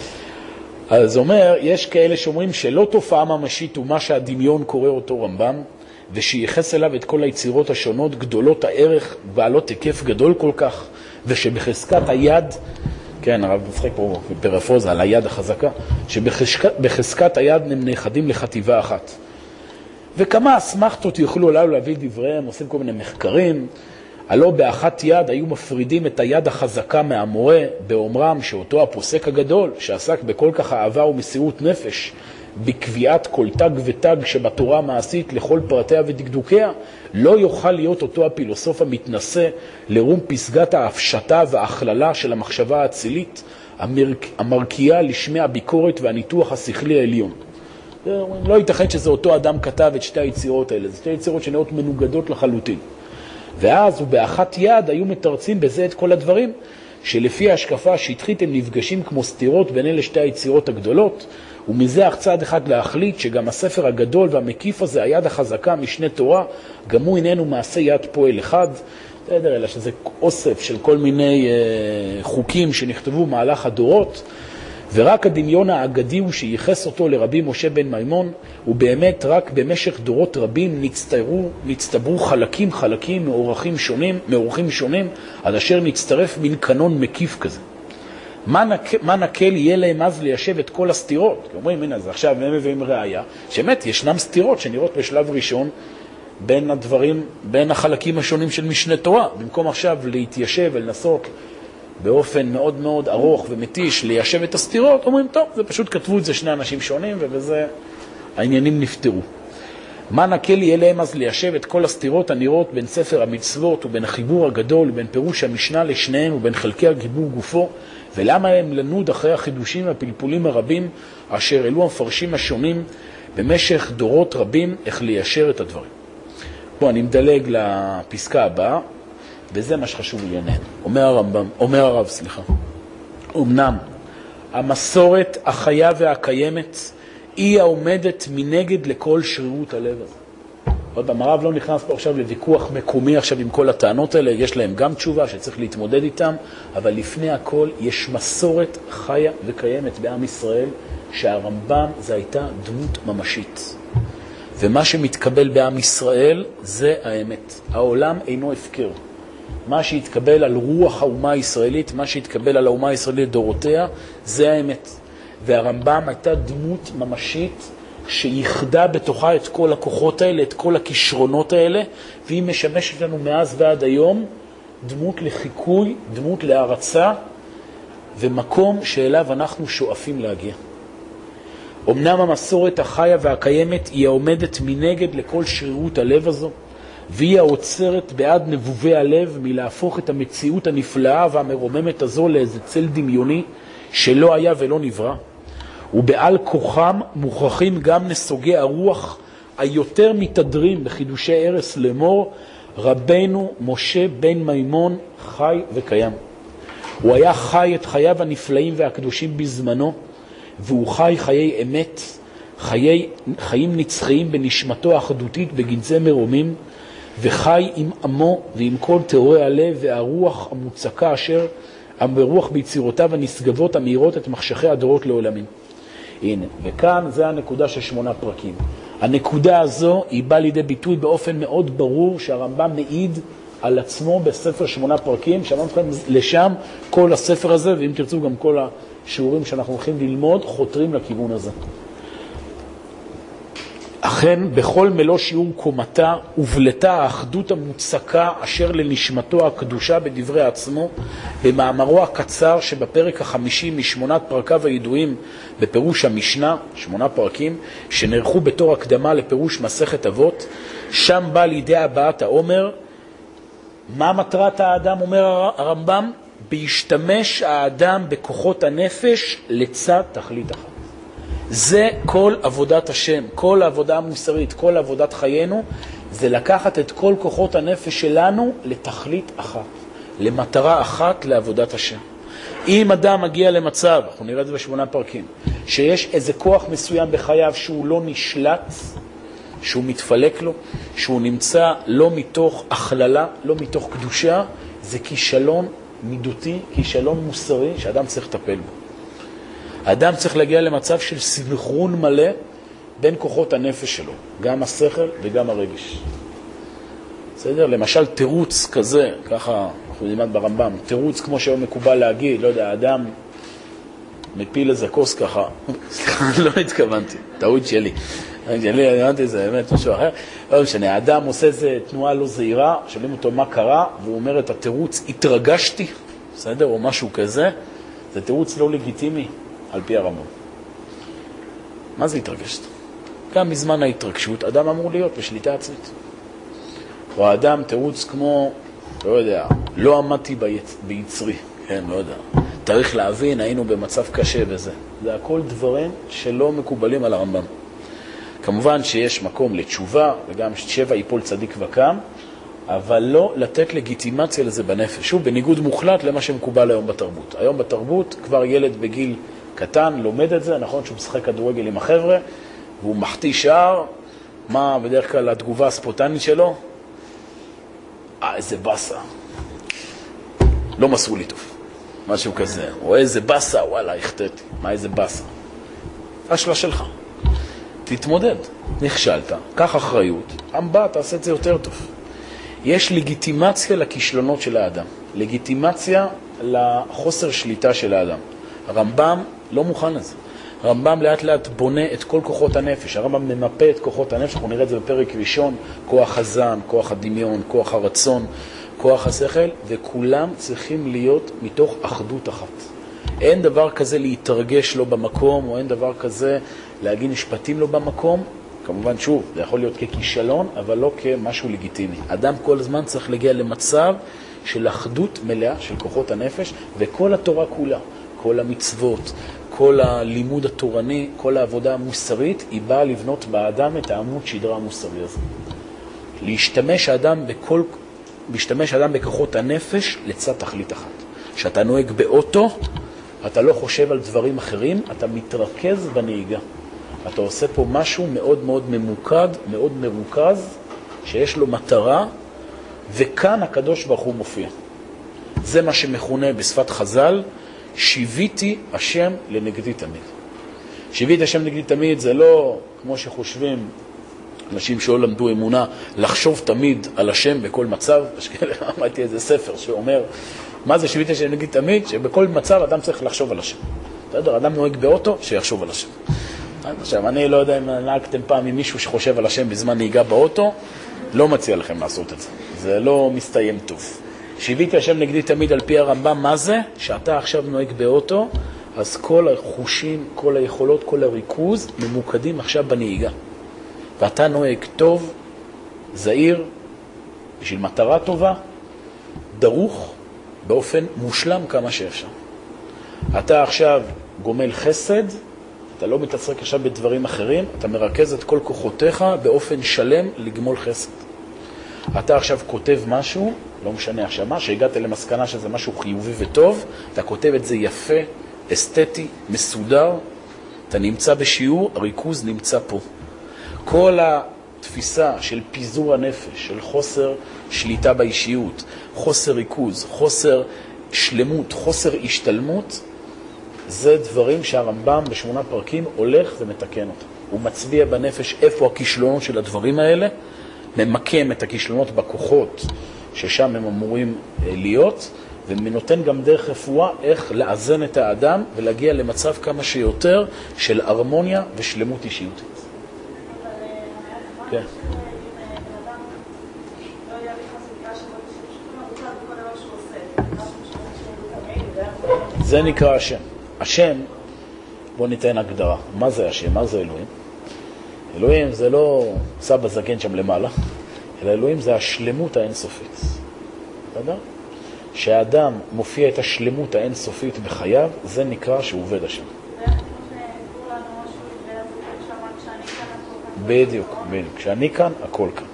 אז זה אומר, יש כאלה שאומרים שלא תופעה ממשית הוא מה שהדמיון קורא אותו רמב"ם, ושייחס אליו את כל היצירות השונות, גדולות הערך, בעלות היקף גדול כל כך, ושבחזקת היד, כן, הרב משחק פה בפרפוזה על היד החזקה, שבחזקת היד הם נאחדים לחטיבה אחת. וכמה אסמכתות יוכלו עליו להביא דבריהם, עושים כל מיני מחקרים, הלא באחת יד היו מפרידים את היד החזקה מהמורה, באומרם שאותו הפוסק הגדול, שעסק בכל כך אהבה ומסירות נפש, בקביעת כל תג ותג שבתורה המעשית לכל פרטיה ודקדוקיה, לא יוכל להיות אותו הפילוסוף המתנשא לרום פסגת ההפשטה וההכללה של המחשבה האצילית, המרקיעה לשמי הביקורת והניתוח השכלי העליון. לא ייתכן שזה אותו אדם כתב את שתי היצירות האלה, זה שתי יצירות שנראות מנוגדות לחלוטין. ואז ובאחת יד היו מתרצים בזה את כל הדברים, שלפי ההשקפה השטחית הם נפגשים כמו סתירות בין אלה שתי היצירות הגדולות, ומזה אך צעד אחד להחליט שגם הספר הגדול והמקיף הזה, היד החזקה משנה תורה, גם הוא איננו מעשה יד פועל אחד, אלא שזה אוסף של כל מיני חוקים שנכתבו מהלך הדורות, ורק הדמיון האגדי הוא שייחס אותו לרבי משה בן מימון, ובאמת רק במשך דורות רבים נצטברו חלקים מאורחים שונים, עד אשר נצטרף מין קנון מקיף כזה. מה נקל יהיה להם אז ליישב את כל הסתירות? אומרים, הנה, אז עכשיו הם מביאים ראיה, שבאמת ישנם סתירות שנראות בשלב ראשון בין הדברים, בין החלקים השונים של משנה תורה, במקום עכשיו להתיישב ולנסות באופן מאוד מאוד ארוך ומתיש ליישב את הסתירות, אומרים, טוב, זה פשוט כתבו את זה שני אנשים שונים, ובזה העניינים נפתרו. מה נקל יהיה להם אז ליישב את כל הסתירות הנראות בין ספר המצוות ובין החיבור הגדול ובין פירוש המשנה לשניהם ובין חלקי הגיבור גופו, ולמה הם לנוד אחרי החידושים והפלפולים הרבים אשר אלו המפרשים השונים במשך דורות רבים איך ליישר את הדברים. פה אני מדלג לפסקה הבאה, וזה מה שחשוב לעניין. אומר הרב, אמנם המסורת החיה והקיימת היא העומדת מנגד לכל שרירות הלב הזה. עוד פעם, הרב לא נכנס פה עכשיו לוויכוח מקומי עכשיו עם כל הטענות האלה, יש להם גם תשובה שצריך להתמודד איתם, אבל לפני הכל יש מסורת חיה וקיימת בעם ישראל, שהרמב"ם זה הייתה דמות ממשית. ומה שמתקבל בעם ישראל זה האמת. העולם אינו הפקר. מה שהתקבל על רוח האומה הישראלית, מה שהתקבל על האומה הישראלית דורותיה, זה האמת. והרמב"ם הייתה דמות ממשית שיחדה בתוכה את כל הכוחות האלה, את כל הכישרונות האלה, והיא משמשת לנו מאז ועד היום דמות לחיקוי, דמות להערצה, ומקום שאליו אנחנו שואפים להגיע. אמנם המסורת החיה והקיימת היא העומדת מנגד לכל שרירות הלב הזו, והיא העוצרת בעד נבובי הלב מלהפוך את המציאות הנפלאה והמרוממת הזו לאיזה צל דמיוני שלא היה ולא נברא. ובעל כוחם מוכרחים גם נסוגי הרוח היותר מתדרים בחידושי ערס לאמור, רבנו משה בן מימון חי וקיים. הוא היה חי את חייו הנפלאים והקדושים בזמנו, והוא חי חיי אמת, חיים נצחיים בנשמתו האחדותית בגנזי מרומים, וחי עם עמו ועם כל תיאורי הלב והרוח המוצקה אשר ברוח ביצירותיו הנשגבות המאירות את מחשכי הדורות לעולמים. הנה, וכאן זה הנקודה של 8 פרקים. הנקודה הזו היא באה לידי ביטוי באופן מאוד ברור שהרמב"ם מעיד על עצמו בספר 8 פרקים, שאמרנו לכם לשם כל הספר הזה, ואם תרצו גם כל השיעורים שאנחנו הולכים ללמוד, חותרים לכיוון הזה. אכן, בכל מלוא שיעור קומתה ובלטה האחדות המוצקה אשר לנשמתו הקדושה בדברי עצמו, במאמרו הקצר שבפרק ה50 משמונת פרקיו הידועים בפירוש המשנה, 8 פרקים, שנערכו בתור הקדמה לפירוש מסכת אבות, שם בא לידי הבעת העומר. מה מטרת האדם, אומר הרמב"ם? בהשתמש האדם בכוחות הנפש לצד תכלית אחת. זה כל עבודת השם, כל העבודה המוסרית, כל עבודת חיינו, זה לקחת את כל כוחות הנפש שלנו לתכלית אחת, למטרה אחת לעבודת השם. אם אדם מגיע למצב, אנחנו נראה את זה ב8 פרקים, שיש איזה כוח מסוים בחייו שהוא לא נשלט, שהוא מתפלק לו, שהוא נמצא לא מתוך הכללה, לא מתוך קדושה, זה כישלון מידותי, כישלון מוסרי שאדם צריך לטפל בו. האדם צריך להגיע למצב של סנכרון מלא בין כוחות הנפש שלו, גם השכל וגם הרגש. בסדר? למשל תירוץ כזה, ככה אנחנו נלמד ברמב"ם, תירוץ כמו שהיום מקובל להגיד, לא יודע, האדם מפיל איזה כוס ככה, לא התכוונתי, טעות שלי. אני אמרתי, זה באמת משהו אחר. לא משנה, האדם עושה איזה תנועה לא זהירה, שואלים אותו מה קרה, והוא אומר את התירוץ, התרגשתי, בסדר? או משהו כזה, זה תירוץ לא לגיטימי על פי הרמב"ם. מה זה התרגשת? גם בזמן ההתרגשות, אדם אמור להיות בשליטה עצמית. או האדם תירוץ כמו, לא יודע, לא עמדתי ביצרי, כן, לא יודע. צריך להבין, היינו במצב קשה בזה. זה הכל דברים שלא מקובלים על הרמב"ם. כמובן שיש מקום לתשובה, וגם 7 ייפול צדיק וקם, אבל לא לתת לגיטימציה לזה בנפש. שוב, בניגוד מוחלט למה שמקובל היום בתרבות. היום בתרבות כבר ילד בגיל קטן לומד את זה, נכון שהוא משחק כדורגל עם החבר'ה, והוא מחטיא שער, מה בדרך כלל התגובה הספונטנית שלו? איזה בסה. לא מסרו לי טוב. משהו כזה. או איזה בסה, וואלה, החטאתי. מה איזה בסה? השלה שלך. תתמודד. נכשלת. קח אחריות. הבא, תעשה את זה יותר טוב. יש לגיטימציה לכישלונות של האדם. לגיטימציה לחוסר שליטה של האדם. הרמב"ם לא מוכן לזה. הרמב"ם לאט לאט בונה את כל כוחות הנפש. הרמב"ם ממפה את כוחות הנפש. אנחנו נראה את זה בפרק ראשון. כוח הזן, כוח הדמיון, כוח הרצון, כוח השכל, וכולם צריכים להיות מתוך אחדות אחת. אין דבר כזה להתרגש לו במקום, או אין דבר כזה להגיד משפטים לו במקום. כמובן, שוב, זה יכול להיות ככישלון, אבל לא כמשהו לגיטימי. אדם כל הזמן צריך להגיע למצב של אחדות מלאה של כוחות הנפש, וכל התורה כולה, כל המצוות, כל הלימוד התורני, כל העבודה המוסרית, היא באה לבנות באדם את העמוד שדרה המוסרי הזה. להשתמש האדם בכוחות הנפש לצד תכלית אחת. כשאתה נוהג באוטו, אתה לא חושב על דברים אחרים, אתה מתרכז בנהיגה. אתה עושה פה משהו מאוד מאוד ממוקד, מאוד מרוכז, שיש לו מטרה, וכאן הקדוש ברוך הוא מופיע. זה מה שמכונה בשפת חז"ל, שיוויתי השם לנגדי תמיד. שיוויתי השם לנגדי תמיד זה לא כמו שחושבים אנשים שלא למדו אמונה, לחשוב תמיד על השם בכל מצב. אמרתי איזה ספר שאומר, מה זה שיוויתי השם לנגדי תמיד? שבכל מצב אדם צריך לחשוב על השם. בסדר, אדם נוהג באוטו, שיחשוב על השם. עכשיו, אני לא יודע אם נהגתם פעם עם מישהו שחושב על השם בזמן נהיגה באוטו, לא מציע לכם לעשות את זה. זה לא מסתיים טוב. שיוויתי השם נגדי תמיד על פי הרמב"ם, מה זה? שאתה עכשיו נוהג באוטו, אז כל החושים, כל היכולות, כל הריכוז ממוקדים עכשיו בנהיגה. ואתה נוהג טוב, זהיר, בשביל מטרה טובה, דרוך באופן מושלם כמה שאפשר. אתה עכשיו גומל חסד, אתה לא מתעסק עכשיו בדברים אחרים, אתה מרכז את כל כוחותיך באופן שלם לגמול חסד. אתה עכשיו כותב משהו, לא משנה עכשיו מה, שהגעת למסקנה שזה משהו חיובי וטוב, אתה כותב את זה יפה, אסתטי, מסודר, אתה נמצא בשיעור, הריכוז נמצא פה. כל התפיסה של פיזור הנפש, של חוסר שליטה באישיות, חוסר ריכוז, חוסר שלמות, חוסר השתלמות, זה דברים שהרמב"ם ב8 פרקים הולך ומתקן אותם. הוא מצביע בנפש איפה הכישלונות של הדברים האלה, ממקם את הכישלונות בכוחות ששם הם אמורים להיות, ונותן גם דרך רפואה איך לאזן את האדם ולהגיע למצב כמה שיותר של הרמוניה ושלמות אישיותית. כן. זה נקרא השם. השם, בוא ניתן הגדרה. מה זה השם? מה זה אלוהים? אלוהים זה לא סבא זקן שם למעלה, אלא אלוהים זה השלמות האינסופית. בסדר? שהאדם מופיע את השלמות האינסופית בחייו, זה נקרא שהוא עובד השם. בדיוק, בדיוק. כשאני כאן, הכל כאן.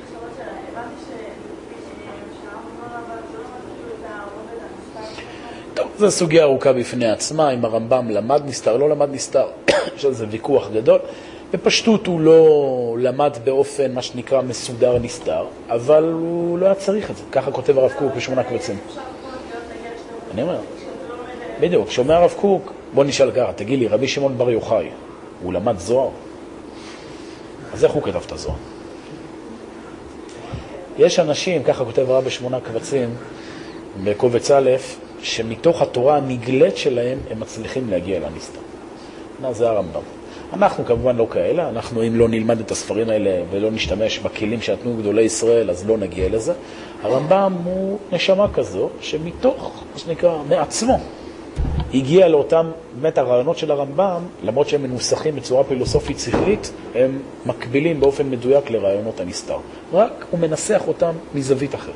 טוב, זו סוגיה ארוכה בפני עצמה, אם הרמב"ם למד נסתר, לא למד נסתר, יש על זה ויכוח גדול. בפשטות הוא לא למד באופן, מה שנקרא, מסודר נסתר, אבל הוא לא היה צריך את זה. ככה כותב הרב קוק ב8 קבצים. אני אומר, בדיוק, כשאומר הרב קוק, בוא נשאל ככה, תגיד לי, רבי שמעון בר יוחאי, הוא למד זוהר? אז איך הוא כתב את הזוהר? יש אנשים, ככה כותב הרב ב8 קבצים, בקובץ א', שמתוך התורה הנגלית שלהם הם מצליחים להגיע לנסתר. זה הרמב"ם. אנחנו כמובן לא כאלה, אנחנו אם לא נלמד את הספרים האלה ולא נשתמש בכלים שנתנו גדולי ישראל, אז לא נגיע לזה. הרמב"ם הוא נשמה כזו שמתוך, מה שנקרא, מעצמו, הגיע לאותם, באמת הרעיונות של הרמב"ם, למרות שהם מנוסחים בצורה פילוסופית שכלית, הם מקבילים באופן מדויק לרעיונות הנסתר. רק הוא מנסח אותם מזווית אחרת.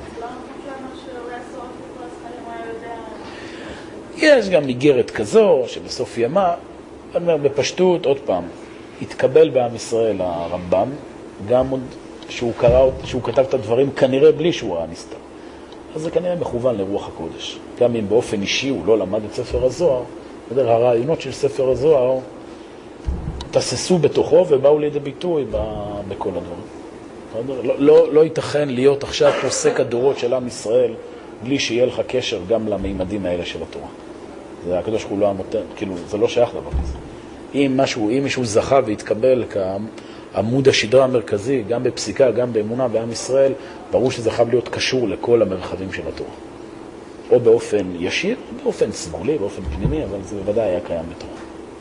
יש גם איגרת כזו שבסוף ימה, אני אומר בפשטות, עוד פעם, התקבל בעם ישראל הרמב"ם, גם עוד שהוא כתב את הדברים כנראה בלי שהוא ראה נסתר. אז זה כנראה מכוון לרוח הקודש. גם אם באופן אישי הוא לא למד את ספר הזוהר, הרעיונות של ספר הזוהר תססו בתוכו ובאו לידי ביטוי בכל הדברים. לא ייתכן להיות עכשיו פוסק הדורות של עם ישראל בלי שיהיה לך קשר גם למימדים האלה של התורה. זה הקדוש הוא לא הנותן, כאילו, זה לא שייך דבר כזה. אם מישהו זכה והתקבל כעמוד השדרה המרכזי, גם בפסיקה, גם באמונה בעם ישראל, ברור שזה חייב להיות קשור לכל המרחבים של התורה. או באופן ישיר, באופן סגולי, באופן פנימי, אבל זה בוודאי היה קיים בתורה.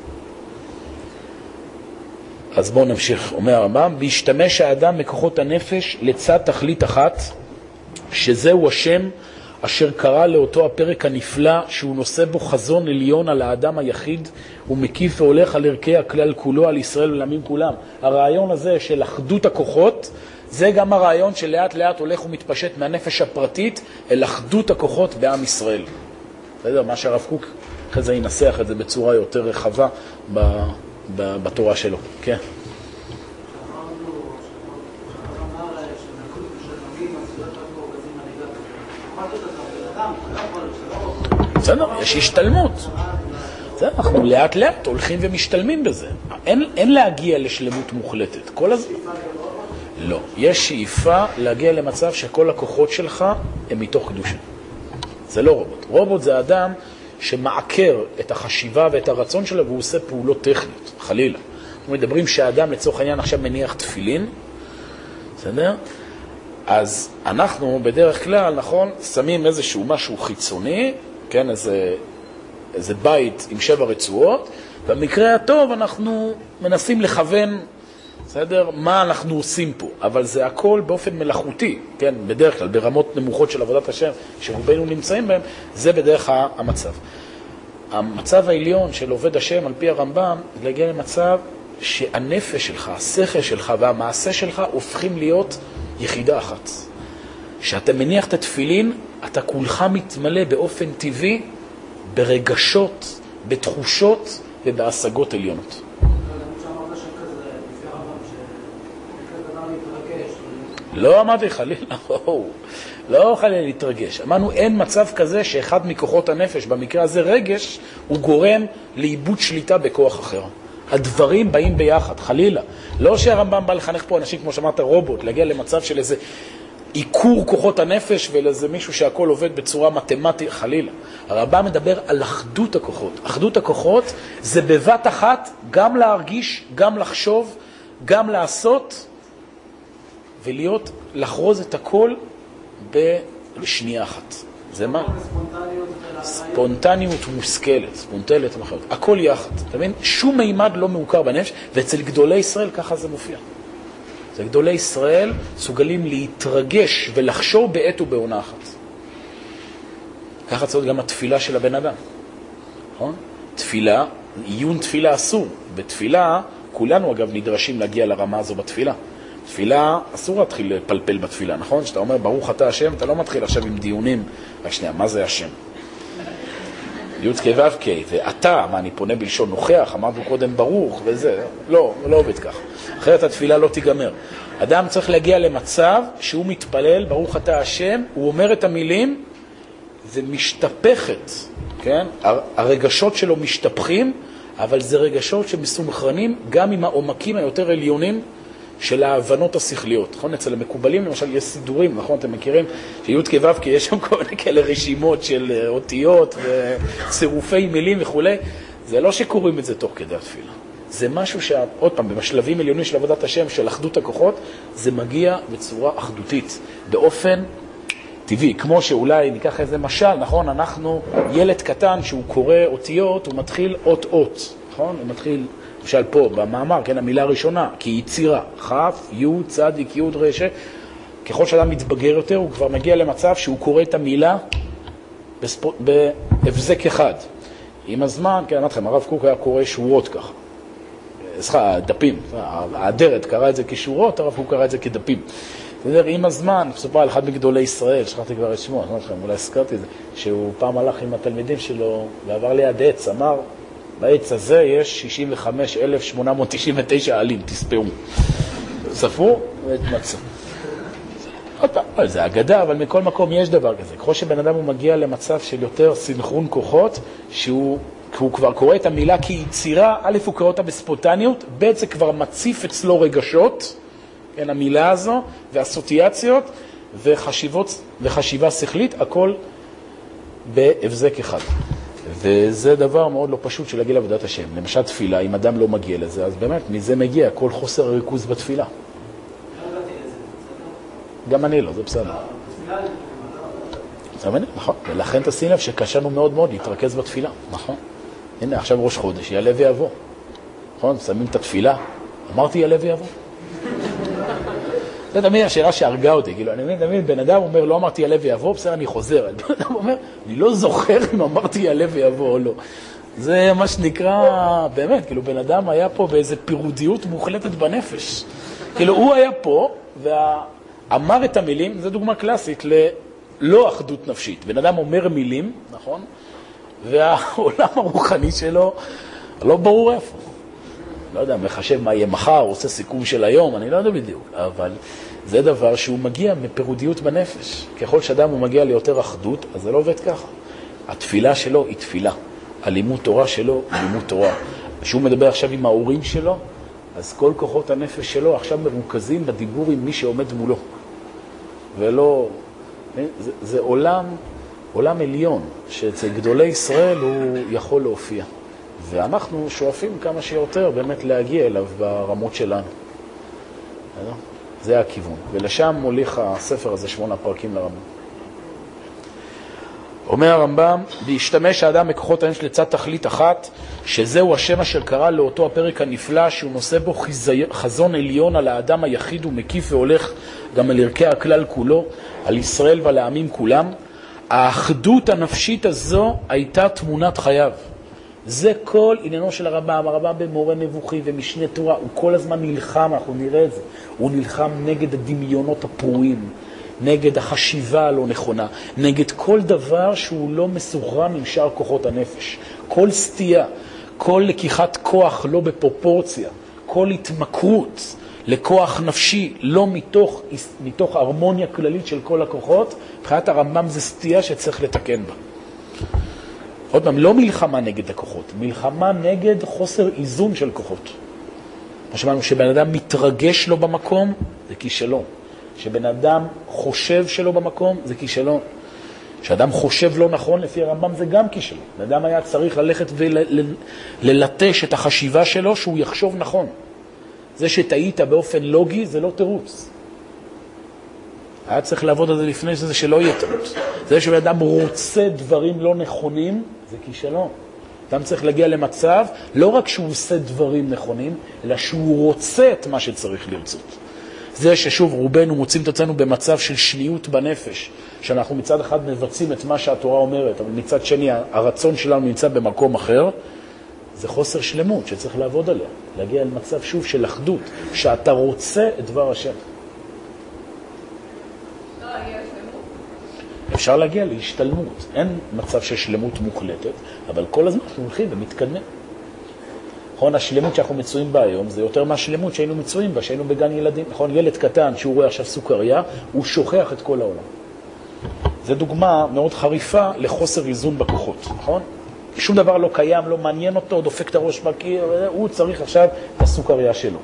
אז בואו נמשיך. אומר הרמב"ם, בהשתמש האדם מכוחות הנפש לצד תכלית אחת, שזהו השם אשר קרא לאותו הפרק הנפלא שהוא נושא בו חזון עליון על האדם היחיד ומקיף והולך על ערכי הכלל כולו, על ישראל ולעמים כולם. הרעיון הזה של אחדות הכוחות, זה גם הרעיון שלאט לאט הולך ומתפשט מהנפש הפרטית אל אחדות הכוחות בעם ישראל. בסדר? מה שהרב קוק אחרי זה ינסח את זה בצורה יותר רחבה בתורה שלו. כן. בסדר, יש השתלמות. אנחנו לאט לאט הולכים ומשתלמים בזה. אין להגיע לשלמות מוחלטת. כל הזמן. לא. יש שאיפה להגיע למצב שכל הכוחות שלך הם מתוך קדושה. זה לא רובוט. רובוט זה אדם שמעקר את החשיבה ואת הרצון שלו והוא עושה פעולות טכניות. חלילה. אנחנו מדברים שהאדם לצורך העניין עכשיו מניח תפילין. בסדר? אז אנחנו בדרך כלל, נכון, שמים איזשהו משהו חיצוני, כן, איזה בית עם 7 רצועות, במקרה הטוב אנחנו מנסים לכוון, בסדר, מה אנחנו עושים פה, אבל זה הכל באופן מלאכותי, כן, בדרך כלל, ברמות נמוכות של עבודת השם, שרובנו נמצאים בהם, זה בדרך המצב. המצב העליון של עובד השם על פי הרמב"ם, להגיע למצב שהנפש שלך, השכל שלך והמעשה שלך הופכים להיות יחידה אחת. שאתה מניח את התפילין, אתה כולך מתמלא באופן טבעי ברגשות, בתחושות ובהשגות עליונות. לא אמרתי חלילה, לא חלילה להתרגש. אמרנו אין מצב כזה שאחד מכוחות הנפש, במקרה הזה רגש, הוא גורם לאיבוד שליטה בכוח אחר. הדברים באים ביחד, חלילה. לא שהרמב"ם בא לחנך פה אנשים, כמו שאמרת, רובוט, להגיע למצב של איזה עיקור כוחות הנפש ולאיזה מישהו שהכל עובד בצורה מתמטית, חלילה. הרמב"ם מדבר על אחדות הכוחות. אחדות הכוחות זה בבת אחת גם להרגיש, גם לחשוב, גם לעשות ולהיות, לחרוז את הכל בשנייה אחת. זה מה? ספונטניות מושכלת, ספונטלת מחיות. הכל יחד. אתה מבין? שום מימד לא מעוקר בנפש, ואצל גדולי ישראל ככה זה מופיע. אצל גדולי ישראל סוגלים להתרגש ולחשור בעת ובעונה אחת. ככה צריך גם התפילה של הבן אדם. נכון? תפילה, עיון תפילה אסור. בתפילה, כולנו אגב נדרשים להגיע לרמה הזו בתפילה. תפילה, אסור להתחיל לפלפל בתפילה, נכון? כשאתה אומר ברוך אתה השם, אתה לא מתחיל עכשיו עם דיונים. רק שנייה, מה זה השם? י' כ' ו' כ', ואתה, מה אני פונה בלשון נוכח, אמרנו קודם ברוך וזה, לא עובד כך. אחרת התפילה לא תיגמר. אדם צריך להגיע למצב שהוא מתפלל, ברוך אתה השם, הוא אומר את המילים, זה משתפכת, כן? הרגשות שלו משתפכים, אבל זה רגשות שמסונכרנים גם עם העומקים היותר עליונים של ההבנות השכליות. נכון? אצל המקובלים למשל יש סידורים, נכון? אתם מכירים שי' כ' ו' כי יש שם כל מיני כאלה רשימות של אותיות וצירופי מילים וכו'. זה לא שקוראים את זה תוך כדי התפילה. זה משהו שעוד פעם, במשלבים עליונים של עבודת השם, של אחדות הכוחות, זה מגיע בצורה אחדותית, באופן טבעי. כמו שאולי ניקח איזה משל, נכון? אנחנו, ילד קטן שהוא קורא אותיות, הוא מתחיל אות. נכון? הוא מתחיל, למשל פה, במאמר, כן, המילה הראשונה, כי יצירה, כ', י', צדיק, י', רשע. ככל שאדם מתבגר יותר, הוא כבר מגיע למצב שהוא קורא את המילה בהבזק אחד. עם הזמן, כן, אמרתי לכם, הרב קוק היה קורא שורות ככה. דפים. האדרת קרא את זה כשורות, הרב קוק קרא את זה כדפים. עם הזמן, סופר על אחד מגדולי ישראל, שכחתי כבר את שמו, אמרתי לכם, אולי הזכרתי את זה, שהוא פעם הלך עם התלמידים שלו ועבר ליד עץ, אמר, בעץ הזה יש 65,899 עלים, תספרו. ספרו והתמצאו. עוד פעם, זה אגדה, אבל מכל מקום יש דבר כזה. ככל שבן אדם הוא מגיע למצב של יותר סינכרון כוחות, שהוא כבר קורא את המילה כיצירה, א' הוא קורא אותה בספונטניות, ב' זה כבר מציף אצלו רגשות, כן, המילה הזו, ואסוציאציות, וחשיבה שכלית, הכל בהבזק אחד. וזה דבר מאוד לא פשוט של להגיע לעבודת השם. למשל תפילה, אם אדם לא מגיע לזה, אז באמת מזה מגיע כל חוסר הריכוז בתפילה. גם אני לא, זה בסדר. זה מניע, נכון. ולכן תשים לב שקשנו מאוד מאוד להתרכז בתפילה, נכון. הנה, עכשיו ראש חודש, יעלה ויבוא. נכון, שמים את התפילה, אמרתי יעלה ויבוא. זה תמיד השאלה שהרגה אותי, כאילו, אני תמיד, בן אדם אומר, לא אמרתי יעלה ויבוא, בסדר, אני חוזר. בן אדם אומר, אני לא זוכר אם אמרתי יעלה ויבוא או לא. זה מה שנקרא, באמת, כאילו, בן אדם היה פה באיזו פירודיות מוחלטת בנפש. כאילו, הוא היה פה, ואמר את המילים, זו דוגמה קלאסית ללא אחדות נפשית. בן אדם אומר מילים, נכון? והעולם הרוחני שלו לא ברור איפה. לא יודע, מחשב מה יהיה מחר, עושה סיכום של היום, אני לא יודע בדיוק, אבל זה דבר שהוא מגיע מפירודיות בנפש. ככל שאדם הוא מגיע ליותר אחדות, אז זה לא עובד ככה. התפילה שלו היא תפילה. הלימוד תורה שלו היא לימוד תורה. כשהוא מדבר עכשיו עם ההורים שלו, אז כל כוחות הנפש שלו עכשיו מרוכזים בדיבור עם מי שעומד מולו. ולא, זה עולם עליון, שאצל גדולי ישראל הוא יכול להופיע. ואנחנו שואפים כמה שיותר באמת להגיע אליו ברמות שלנו. זה הכיוון. ולשם מוליך הספר הזה 8 פרקים לרמב"ם. אומר הרמב"ם, להשתמש האדם מכוחות האנוש לצד תכלית אחת, שזהו השם אשר קרא לאותו הפרק הנפלא, שהוא נושא בו חזון עליון על האדם היחיד ומקיף והולך גם על ערכי הכלל כולו, על ישראל ועל העמים כולם. האחדות הנפשית הזו הייתה תמונת חייו. זה כל עניינו של הרמב"ם. הרמב"ם במורה נבוכי ומשנה תורה, הוא כל הזמן נלחם, אנחנו נראה את זה. הוא נלחם נגד הדמיונות הפרועים, נגד החשיבה הלא נכונה, נגד כל דבר שהוא לא מסוכרן עם שאר כוחות הנפש. כל סטייה, כל לקיחת כוח לא בפרופורציה, כל התמכרות לכוח נפשי לא מתוך הרמוניה כללית של כל הכוחות, מבחינת הרמב"ם זה סטייה שצריך לתקן בה. עוד פעם, לא מלחמה נגד הכוחות, מלחמה נגד חוסר איזון של כוחות. מה שאמרנו, שבן אדם מתרגש לו במקום, זה כישלון. שבן אדם חושב שלו במקום, זה כישלון. שאדם חושב לא נכון, לפי הרמב"ם, זה גם כישלון. בן אדם היה צריך ללכת וללטש את החשיבה שלו, שהוא יחשוב נכון. זה שטעית באופן לוגי, זה לא תירוץ. היה צריך לעבוד על זה לפני זה שלא יהיה טעות. זה שאדם רוצה דברים לא נכונים, זה כישלון. אדם צריך להגיע למצב, לא רק שהוא עושה דברים נכונים, אלא שהוא רוצה את מה שצריך לרצות. זה ששוב רובנו מוצאים את עצמנו במצב של שניות בנפש, שאנחנו מצד אחד מבצעים את מה שהתורה אומרת, אבל מצד שני הרצון שלנו נמצא במקום אחר, זה חוסר שלמות שצריך לעבוד עליה. להגיע למצב שוב של אחדות, שאתה רוצה את דבר השם. אפשר להגיע להשתלמות. אין מצב של שלמות מוחלטת, אבל כל הזמן אנחנו הולכים ומתקדמים. נכון, השלמות שאנחנו מצויים בה היום, זה יותר מהשלמות שהיינו מצויים בה, שהיינו בגן ילדים. נכון, ילד קטן שהוא רואה עכשיו סוכריה, הוא שוכח את כל העולם. זו דוגמה מאוד חריפה לחוסר איזון בכוחות, נכון? שום דבר לא קיים, לא מעניין אותו, דופק את הראש בקיר, הוא צריך עכשיו את הסוכריה שלו.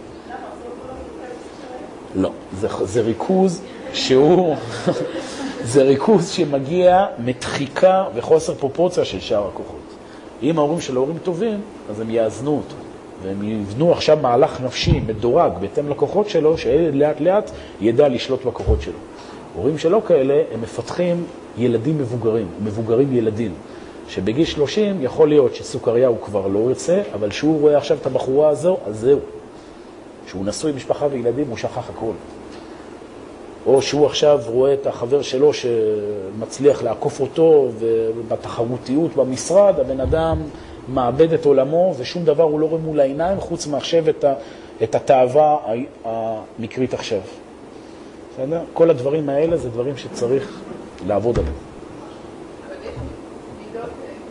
לא, זה ריכוז שהוא... זה ריכוז שמגיע מדחיקה וחוסר פרופורציה של שאר הכוחות. אם ההורים של ההורים טובים, אז הם יאזנו אותו. והם יבנו עכשיו מהלך נפשי, מדורג, בהתאם לכוחות שלו, שהילד לאט לאט ידע לשלוט בכוחות שלו. הורים שלו כאלה, הם מפתחים ילדים מבוגרים, מבוגרים ילדים. שבגיל 30 יכול להיות שסוכריה הוא כבר לא יוצא, אבל שהוא רואה עכשיו את הבחורה הזו, אז זהו. שהוא נשוי משפחה וילדים, הוא שכח הכל. או שהוא עכשיו רואה את החבר שלו שמצליח לעקוף אותו, ובתחרותיות במשרד, הבן אדם מאבד את עולמו, ושום דבר הוא לא רואה מול העיניים, חוץ מעכשיו את התאווה המקרית עכשיו. בסדר? כל הדברים האלה זה דברים שצריך לעבוד עליהם. אבל יש מידות,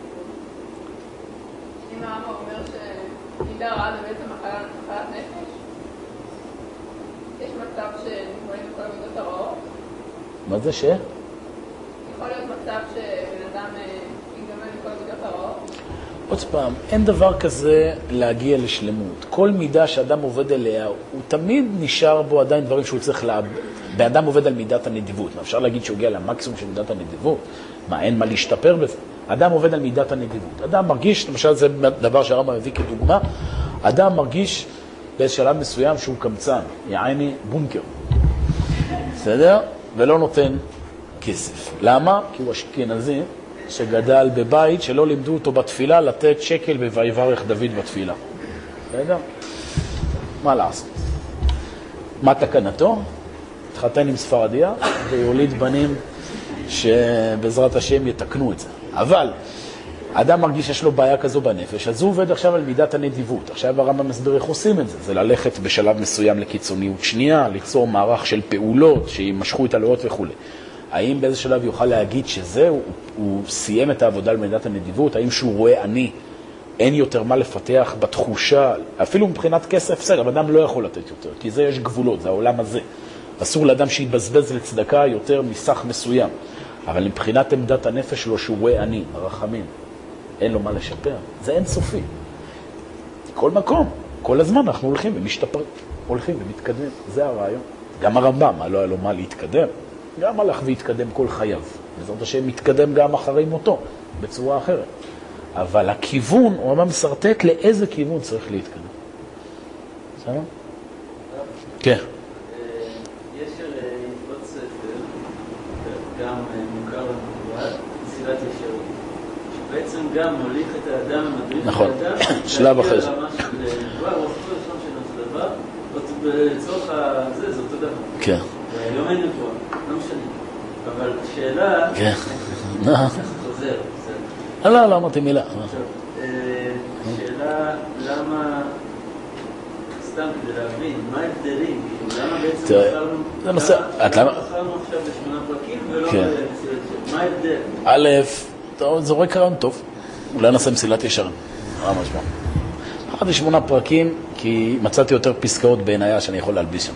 אם האמא אומר שמידה רעה זה בעצם מחלת נפש, יש מצב שנגמרים בכל המידות הרעות? מה זה ש? יכול להיות מצב שבן אדם יגמר בכל המידות הרעות? עוד פעם, אין דבר כזה להגיע לשלמות. כל מידה שאדם עובד אליה, הוא תמיד נשאר בו עדיין דברים שהוא צריך באדם עובד על מידת הנדיבות. מה אפשר להגיד שהוא הגיע למקסימום של מידת הנדיבות? מה, אין מה להשתפר בזה? אדם עובד על מידת הנדיבות. אדם מרגיש, למשל זה דבר שהרמב"ם מביא כדוגמה, אדם מרגיש באיזה שלב מסוים שהוא קמצן, יעני בונקר. בסדר? ולא נותן כסף. למה? כי הוא אשכנזי שגדל בבית שלא לימדו אותו בתפילה לתת שקל ויברך דוד בתפילה. בסדר? מה לעשות? מה תקנתו? התחתן עם ספרדיה ויוליד בנים שבעזרת השם יתקנו את זה. אבל אדם מרגיש שיש לו בעיה כזו בנפש, אז הוא עובד עכשיו על מידת הנדיבות. עכשיו הרמב"ם מסביר איך עושים את זה. זה ללכת בשלב מסוים לקיצוניות שנייה, ליצור מערך של פעולות שימשכו את הלאות וכו'. האם באיזה שלב יוכל להגיד שזהו, הוא סיים את העבודה על מידת הנדיבות? האם שהוא רואה אני, אין יותר מה לפתח בתחושה, אפילו מבחינת כסף, בסדר, אבל אדם לא יכול לתת יותר, כי זה יש גבולות, זה העולם הזה. אסור לאדם שיתבזבז לצדקה יותר מסך מסוים. אבל מבחינת עמדת הנפש שלו שהוא רואה אני, הרחמים, אין לו מה לשפר. זה אין סופי. כל מקום, כל הזמן אנחנו הולכים ומשתפרים, הולכים ומתקדמים. זה הרעיון. גם הרמב"ם, לא היה לו מה להתקדם. גם הלך והתקדם כל חייו. בעזרת השם מתקדם גם אחרי מותו, בצורה אחרת. אבל הכיוון, הוא אמר מסרטט לאיזה כיוון צריך להתקדם. בסדר? כן. יש עוד ספר, גם מוכר למקובל, מסילת ישרים, שבעצם גם מוליך את האדם, מדריך נכון. את האדם, שלב אחרי זה. הוא אפילו לשם של אותו דבר, לצורך הזה, זה אותו דבר. כן. היום אין נבואה, לא משנה. אבל שאלה... כן. חוזר. לא אמרתי מילה. שאלה, למה... סתם כדי להבין, מה ההבדלים? למה בעצם בחרנו עכשיו ב8 פרקים ולא במסילת ישרים? מה ההבדל? א', אתה זורק רעיון טוב. אולי נעשה מסילת ישרים. מה משמע? אחת 8 פרקים, כי מצאתי יותר פסקאות בעינייה שאני יכול להלביש שם.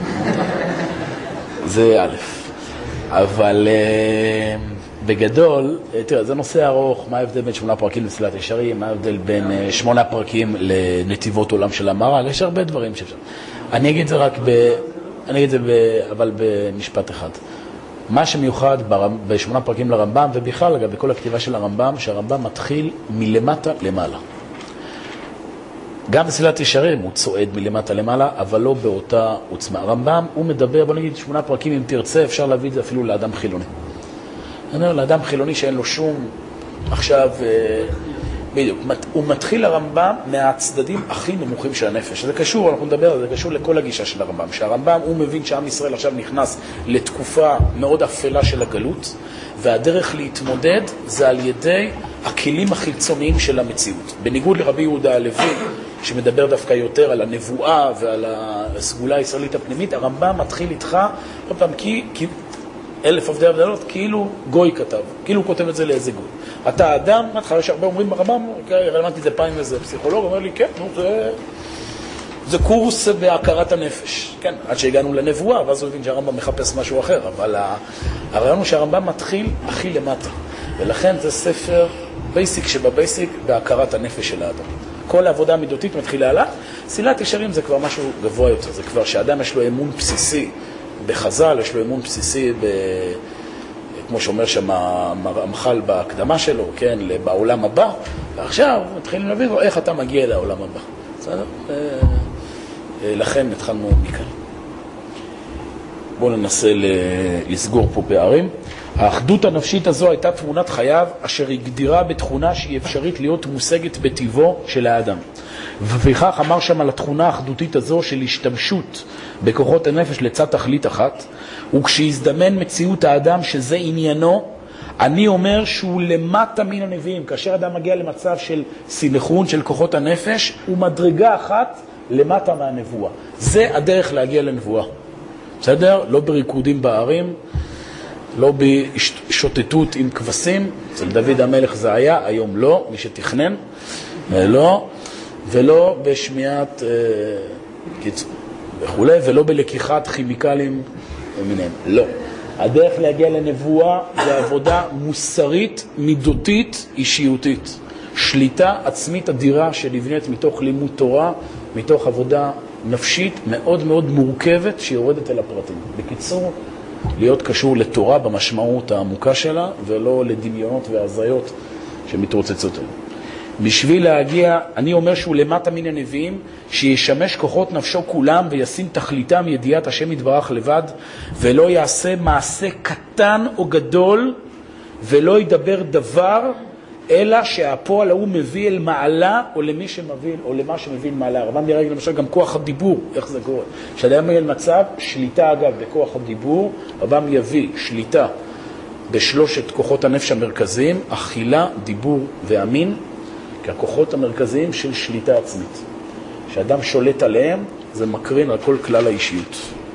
זה א'. אבל בגדול, תראה, זה נושא ארוך, מה ההבדל בין 8 פרקים למסילת ישרים, מה ההבדל בין 8 פרקים לנתיבות עולם של המהר"ל, יש הרבה דברים שאפשר. אני אגיד את זה אבל במשפט אחד. מה שמיוחד ב8 פרקים לרמב"ם, ובכלל אגב בכל הכתיבה של הרמב"ם, שהרמב"ם מתחיל מלמטה למעלה. גם מסילת ישרים הוא צועד מלמטה למעלה, אבל לא באותה עוצמה. הרמב"ם הוא מדבר, בוא נגיד 8 פרקים אם תרצה, אפשר להביא את זה אפילו לאדם חילוני. אני אומר, לאדם חילוני שאין לו שום, עכשיו, בדיוק, הוא מתחיל הרמב"ם מהצדדים הכי נמוכים של הנפש. זה קשור, אנחנו נדבר, זה קשור לכל הגישה של הרמב"ם. שהרמב"ם הוא מבין שעם ישראל עכשיו נכנס לתקופה מאוד אפלה של הגלות, והדרך להתמודד זה על ידי הכלים החיצוניים של המציאות. בניגוד לרבי יהודה הלוי, שמדבר דווקא יותר על הנבואה ועל הסגולה הישראלית הפנימית, הרמב"ם מתחיל איתך, עוד פעם, כי אלף עובדי הבדלות, כאילו גוי כתב, כאילו הוא כותב את זה לאיזה גוי. אתה אדם, מתחיל שהרבה אומרים ברמב"ם, רלוונטי את זה פעם איזה פסיכולוג, אומר לי, כן, זה קורס בהכרת הנפש. כן, עד שהגענו לנבואה, ואז הוא הבין שהרמב"ם מחפש משהו אחר, אבל הרעיון הוא שהרמב"ם מתחיל הכי למטה, ולכן זה ספר בייסיק שבבייסיק בהכרת הנפש של האדם. כל העבודה המידותית מתחילה עלה, מסילת ישרים זה כבר משהו גבוה יותר, זה כבר שאדם יש לו אמון בסיסי בחז"ל, יש לו אמון בסיסי כמו שאומר שם המחל בהקדמה שלו, כן, בעולם הבא, ועכשיו מתחילים להבין לו איך אתה מגיע לעולם הבא. בסדר? לכן התחלנו מכאן. בואו ננסה לסגור פה פערים. האחדות הנפשית הזו הייתה תמונת חייו אשר הגדירה בתכונה שהיא אפשרית להיות מושגת בטבעו של האדם. ובכך אמר שם על התכונה האחדותית הזו של השתמשות בכוחות הנפש לצד תכלית אחת, וכשיזדמן מציאות האדם שזה עניינו, אני אומר שהוא למטה מן הנביאים. כאשר אדם מגיע למצב של סינכרון של כוחות הנפש, הוא מדרגה אחת למטה מהנבואה. זה הדרך להגיע לנבואה. בסדר? לא בריקודים בערים, לא בשוטטות עם כבשים, אצל דוד המלך זה היה, היום לא, מי שתכנן, לא, ולא בשמיעת וכו', ולא בלקיחת כימיקלים ומיניהם, לא. הדרך להגיע לנבואה זה עבודה מוסרית, מידותית, אישיותית. שליטה עצמית אדירה שנבנית מתוך לימוד תורה, מתוך עבודה נפשית מאוד מאוד מורכבת שיורדת אל הפרטים. בקיצור, להיות קשור לתורה במשמעות העמוקה שלה, ולא לדמיונות והזיות שמתרוצצות אליו. בשביל להגיע, אני אומר שהוא למטה מן הנביאים, שישמש כוחות נפשו כולם וישים תכליתם ידיעת השם יתברך לבד, ולא יעשה מעשה קטן או גדול, ולא ידבר דבר, אלא שהפועל הוא מביא אל מעלה, או למי שמביא, או למה שמביא אל מעלה. הרמב"ם נראה למשל גם כוח הדיבור, איך זה קורה? כשאדם מגיע למצב, שליטה אגב בכוח הדיבור, הרמב"ם יביא שליטה בשלושת כוחות הנפש המרכזיים, אכילה, דיבור ואמין, ככוחות המרכזיים של שליטה עצמית. כשאדם שולט עליהם, זה מקרין על כל כלל האישיות.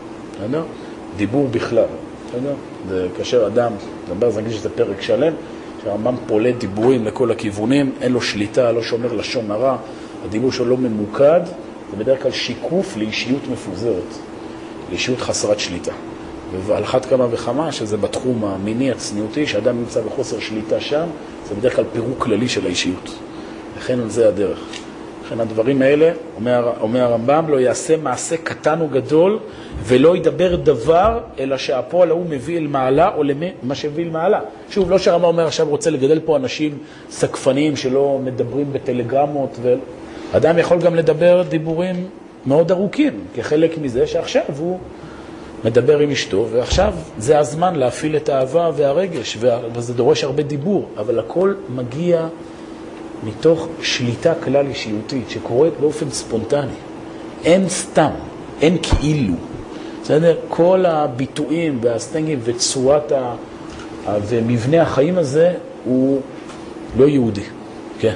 דיבור בכלל. זה כאשר אדם, נדבר, זה נגיד שזה פרק שלם, שהרמב"ם פולט דיבורים לכל הכיוונים, אין לו שליטה, לא שומר לשון הרע, הדיבור שלו לא ממוקד, זה בדרך כלל שיקוף לאישיות מפוזרת, לאישיות חסרת שליטה. ועל אחת כמה וכמה, שזה בתחום המיני הצניעותי, שאדם נמצא בחוסר שליטה שם, זה בדרך כלל פירוק כללי של האישיות. לכן זה הדרך. לכן הדברים האלה, אומר הרמב"ם, לא יעשה מעשה קטן או גדול, ולא ידבר דבר, אלא שהפועל הוא מביא אל מעלה, או למה שהביא אל מעלה. שוב, לא שהרמב"ם אומר עכשיו רוצה לגדל פה אנשים סקפנים שלא מדברים בטלגרמות, אדם יכול גם לדבר דיבורים מאוד ארוכים, כחלק מזה שעכשיו הוא מדבר עם אשתו, ועכשיו זה הזמן להפעיל את האהבה והרגש, וזה דורש הרבה דיבור, אבל הכל מגיע מתוך שליטה כלל אישיותית שקורית באופן ספונטני. אין סתם, אין כאילו. בסדר? כל הביטויים והסטנגים וצורת ומבנה החיים הזה הוא לא יהודי. כן.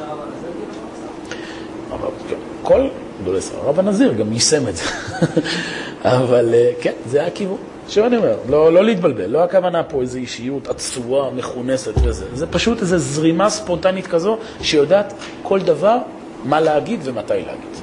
כל הרב הנזיר גם יישם את זה. אבל כן, זה הכיוון. שוב אני אומר, לא להתבלבל, לא הכוונה פה איזו אישיות עצובה, מכונסת וזה. זה פשוט איזו זרימה ספונטנית כזו, שיודעת כל דבר מה להגיד ומתי להגיד.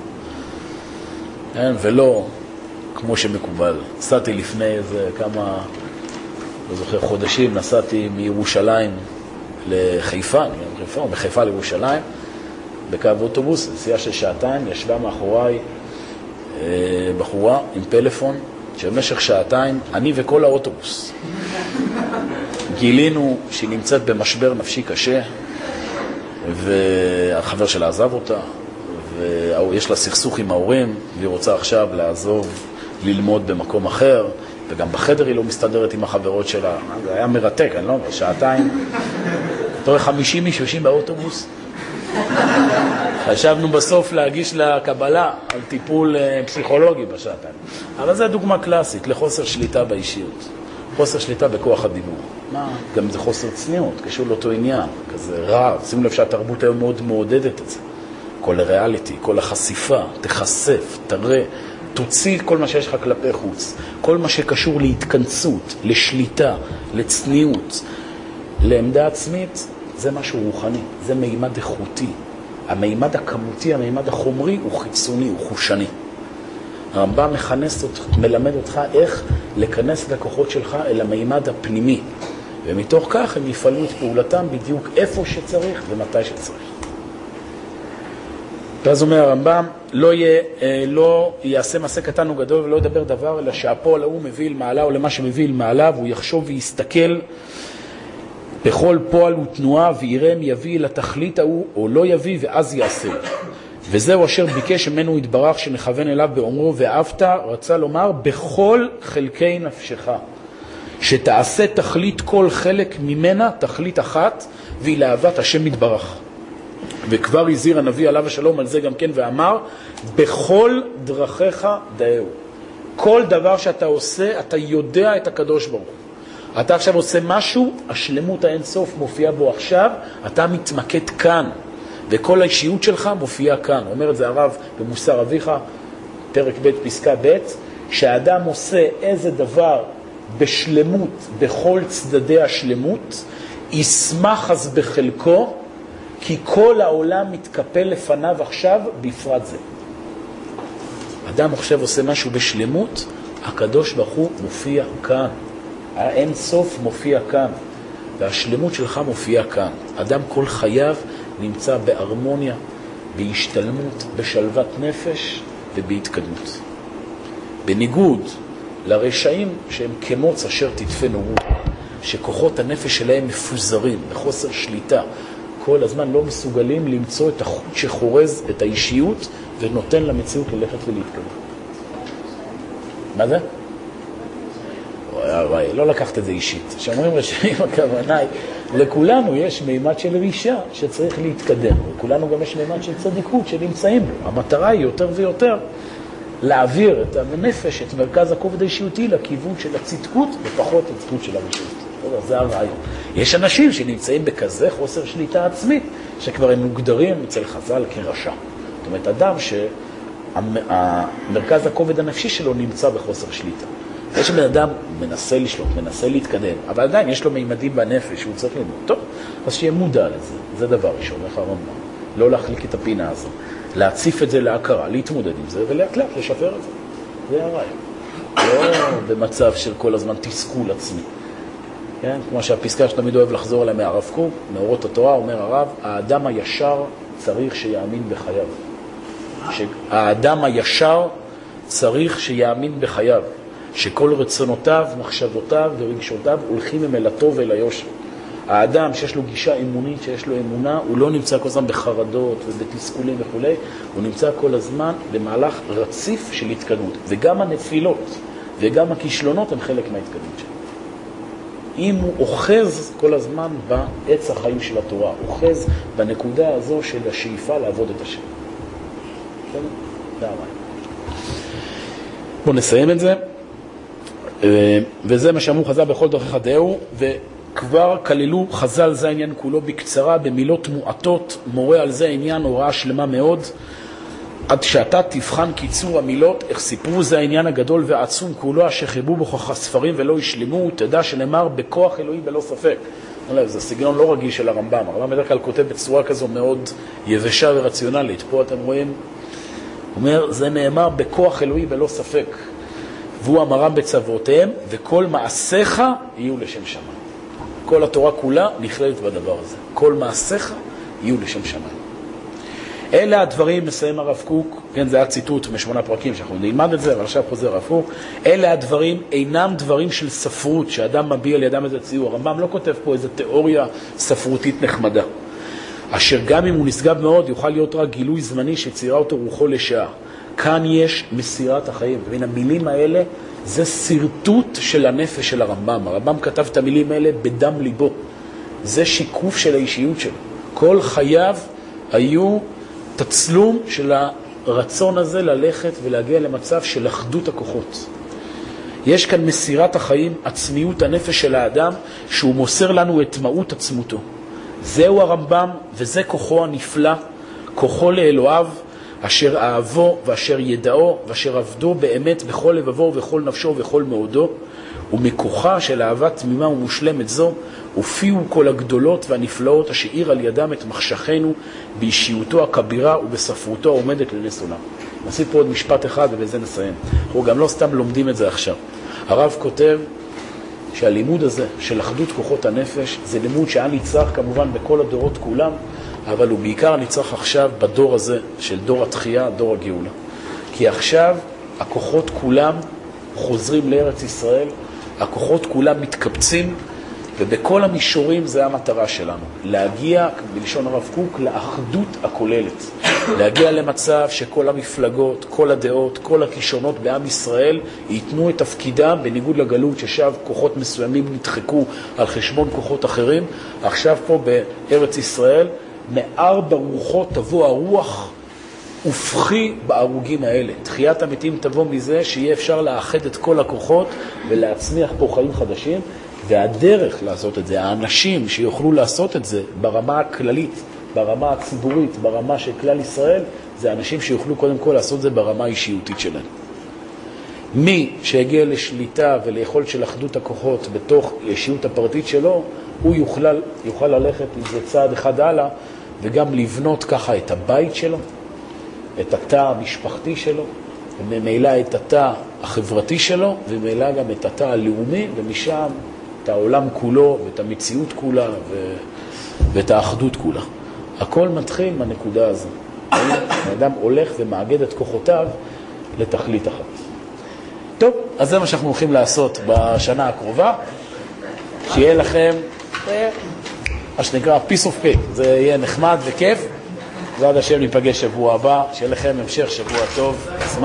ולא כמו שמקובל. נסעתי לפני איזה כמה, לא זוכר, חודשים, נסעתי מירושלים לחיפה, מחיפה לירושלים, בקו אוטובוס, נסיעה של שעתיים, ישבה מאחוריי בחורה עם פלאפון, שבמשך שעתיים, אני וכל האוטובוס גילינו שהיא נמצאת במשבר נפשי קשה, והחבר שלה עזב אותה, ויש לה סכסוך עם ההורים, והיא רוצה עכשיו לעזוב, ללמוד במקום אחר, וגם בחדר היא לא מסתדרת עם החברות שלה. זה היה מרתק, אני לא אומר, שעתיים. אתה רואה 50 איש יושבים באוטובוס. חשבנו בסוף להגיש לה קבלה על טיפול פסיכולוגי בשעתיים. אבל זו דוגמה קלאסית לחוסר שליטה באישיות. חוסר שליטה בכוח הדיבור. מה? גם זה חוסר צניעות, קשור לאותו עניין, כזה רע. שימו לב שהתרבות היום מאוד מעודדת את זה. כל הריאליטי, כל החשיפה, תחשף, תראה, תוציא כל מה שיש לך כלפי חוץ. כל מה שקשור להתכנסות, לשליטה, לצניעות, לעמדה עצמית, זה משהו רוחני, זה מימד איכותי. המימד הכמותי, המימד החומרי הוא חיצוני, הוא חושני. הרמב"ם מלמד אותך איך לכנס את הכוחות שלך אל המימד הפנימי. ומתוך כך הם יפעלו את פעולתם בדיוק איפה שצריך ומתי שצריך. ואז אומר הרמב"ם, לא יעשה מעשה קטן או גדול ולא ידבר דבר, אלא שהפועל ההוא מביא אל מעלה או למה שמביא אל מעלה, והוא יחשוב ויסתכל בכל פועל ותנועה, ויראה אם יביא לתכלית ההוא או לא יביא, ואז יעשה. וזהו אשר ביקש ממנו יתברך שנכוון אליו באומרו, ואהבת, רצה לומר, בכל חלקי נפשך. שתעשה תכלית כל חלק ממנה, תכלית אחת, והיא לאהבת השם יתברך. וכבר הזהיר הנביא עליו השלום על זה גם כן, ואמר, בכל דרכיך דאהו. כל דבר שאתה עושה, אתה יודע את הקדוש ברוך הוא. אתה עכשיו עושה משהו, השלמות האינסוף מופיעה בו עכשיו, אתה מתמקד כאן, וכל האישיות שלך מופיעה כאן. אומר את זה הרב במוסר אביך, פרק ב' פסקה ב', שהאדם עושה איזה דבר בשלמות, בכל צדדי השלמות, ישמח אז בחלקו, כי כל העולם מתקפל לפניו עכשיו בפרט זה. אדם עכשיו עושה משהו בשלמות, הקדוש ברוך הוא מופיע כאן. האין סוף מופיע כאן, והשלמות שלך מופיע כאן. אדם כל חייו נמצא בהרמוניה, בהשתלמות, בשלוות נפש ובהתקדמות. בניגוד לרשעים שהם כמוץ אשר תדפנו, שכוחות הנפש שלהם מפוזרים, בחוסר שליטה, כל הזמן לא מסוגלים למצוא את החוט שחורז את האישיות ונותן למציאות ללכת ולהתקדם. מה זה? וואי, לא לקחת את זה אישית. שאומרים רשעים, הכוונה היא, לכולנו יש מימד של רישה שצריך להתקדם, וכולנו גם יש מימד של צדיקות שנמצאים בו. המטרה היא יותר ויותר להעביר את הנפש, את מרכז הכובד האישיותי לכיוון של הצדקות ופחות הצדקות של הרישות. זה הרעיון. יש אנשים שנמצאים בכזה חוסר שליטה עצמית, שכבר הם מוגדרים אצל חז"ל כרשע. זאת אומרת, אדם שהמרכז הכובד הנפשי שלו נמצא בחוסר שליטה. יש בן אדם מנסה לשלוט, מנסה להתקדם, אבל עדיין יש לו מימדים בנפש שהוא צריך ללמוד. טוב, אז שיהיה מודע לזה. זה דבר ראשון, איך הרמב"ם. לא להחליק את הפינה הזו. להציף את זה להכרה, להתמודד עם זה, ולאט לאט לשפר את זה. זה הרעיון. לא במצב של כל הזמן תסכול עצמי. כן? כמו שהפסקה שתמיד אוהב לחזור עליה מהרב קוק, מאורות התורה, אומר הרב, האדם הישר צריך שיאמין בחייו. האדם הישר צריך שיאמין בחייו. שכל רצונותיו, מחשבותיו ורגשותיו הולכים הם אל הטוב ואל היושר. האדם שיש לו גישה אמונית, שיש לו אמונה, הוא לא נמצא כל הזמן בחרדות ובתסכולים וכו', הוא נמצא כל הזמן במהלך רציף של התקדמות. וגם הנפילות וגם הכישלונות הם חלק מההתקדמות שלו. אם הוא אוחז כל הזמן בעץ החיים של התורה, אוחז בנקודה הזו של השאיפה לעבוד את השם. זה הרעיון. בואו נסיים את זה. וזה מה שאמרו חז"ל בכל דרכיך דאהו, וכבר כללו חז"ל זה העניין כולו בקצרה, במילות מועטות, מורה על זה העניין הוראה שלמה מאוד, עד שאתה תבחן קיצור המילות, איך סיפרו זה העניין הגדול והעצום כולו, אשר חיבו בכוח הספרים ולא ישלמו, תדע שנאמר בכוח אלוהי בלא ספק. זה סגנון לא רגיל של הרמב"ם. הרמב"ם בדרך כלל כותב בצורה כזו מאוד יבשה ורציונלית. פה אתם רואים, אומר, זה נאמר בכוח אלוהי בלא ספק. והוא אמרם בצוותיהם, וכל מעשיך יהיו לשם שמיים. כל התורה כולה נכללת בדבר הזה. כל מעשיך יהיו לשם שמיים. אלה הדברים, מסיים הרב קוק, כן, זה היה ציטוט מ8 פרקים שאנחנו נלמד את זה, אבל עכשיו חוזר הרב קוק, אלה הדברים אינם דברים של ספרות, שאדם מביע לידם איזה ציור. הרמב"ם לא כותב פה איזו תיאוריה ספרותית נחמדה. אשר גם אם הוא נשגב מאוד, יוכל להיות רק גילוי זמני שצירה אותו רוחו לשעה. כאן יש מסירת החיים. ומן המילים האלה, זה סרטוט של הנפש של הרמב"ם. הרמב"ם כתב את המילים האלה בדם ליבו. זה שיקוף של האישיות שלו. כל חייו היו תצלום של הרצון הזה ללכת ולהגיע למצב של אחדות הכוחות. יש כאן מסירת החיים, עצמיות הנפש של האדם, שהוא מוסר לנו את מהות עצמותו. זהו הרמב"ם, וזה כוחו הנפלא, כוחו לאלוהיו, אשר אהבו ואשר ידעו ואשר עבדו באמת בכל לבבו ובכל נפשו ובכל מאודו, ומכוחה של אהבה תמימה ומושלמת זו, הופיעו כל הגדולות והנפלאות אשר האיר על ידם את מחשכנו באישיותו הכבירה ובספרותו העומדת לנס עולם. נעשה פה עוד משפט אחד ובזה נסיים. אנחנו גם לא סתם לומדים את זה עכשיו. הרב כותב שהלימוד הזה של אחדות כוחות הנפש זה לימוד שהיה נצרך כמובן בכל הדורות כולם, אבל הוא בעיקר נצרך עכשיו בדור הזה של דור התחייה, דור הגאולה. כי עכשיו הכוחות כולם חוזרים לארץ ישראל, הכוחות כולם מתקבצים, ובכל המישורים זה המטרה שלנו. להגיע, בלשון הרב קוק, לאחדות הכוללת. להגיע למצב שכל המפלגות, כל הדעות, כל הכישרונות בעם ישראל ייתנו את תפקידם, בניגוד לגלות ששב כוחות מסוימים נדחקו על חשבון כוחות אחרים. עכשיו פה בארץ ישראל, מארבע רוחות תבוא הרוח ופחי בהרוגים האלה. תחיית המתים תבוא מזה שיהיה אפשר לאחד את כל הכוחות ולהצמיח פה חיים חדשים. והדרך לעשות את זה, האנשים שיוכלו לעשות את זה ברמה הכללית, ברמה הציבורית, ברמה של כלל ישראל, זה אנשים שיוכלו קודם כל לעשות את זה ברמה האישיותית שלהם. מי שהגיע לשליטה וליכולת של אחדות הכוחות בתוך האישיות הפרטית שלו, הוא יוכל ללכת עם זה צעד אחד הלאה, וגם לבנות ככה את הבית שלו, את התא המשפחתי שלו, וממילא את התא החברתי שלו, וממילא גם את התא הלאומי, ומשם את העולם כולו, ואת המציאות כולה, ואת האחדות כולה. הכל מתחיל מהנקודה הזו. האדם הולך ומאגד את כוחותיו לתכלית אחת. טוב, אז זה מה שאנחנו הולכים לעשות בשנה הקרובה. שיהיה לכם, מה שנקרא, piece of cake. זה יהיה נחמד וכיף. ועד השם ניפגש שבוע הבא. שיהיה לכם המשך שבוע טוב.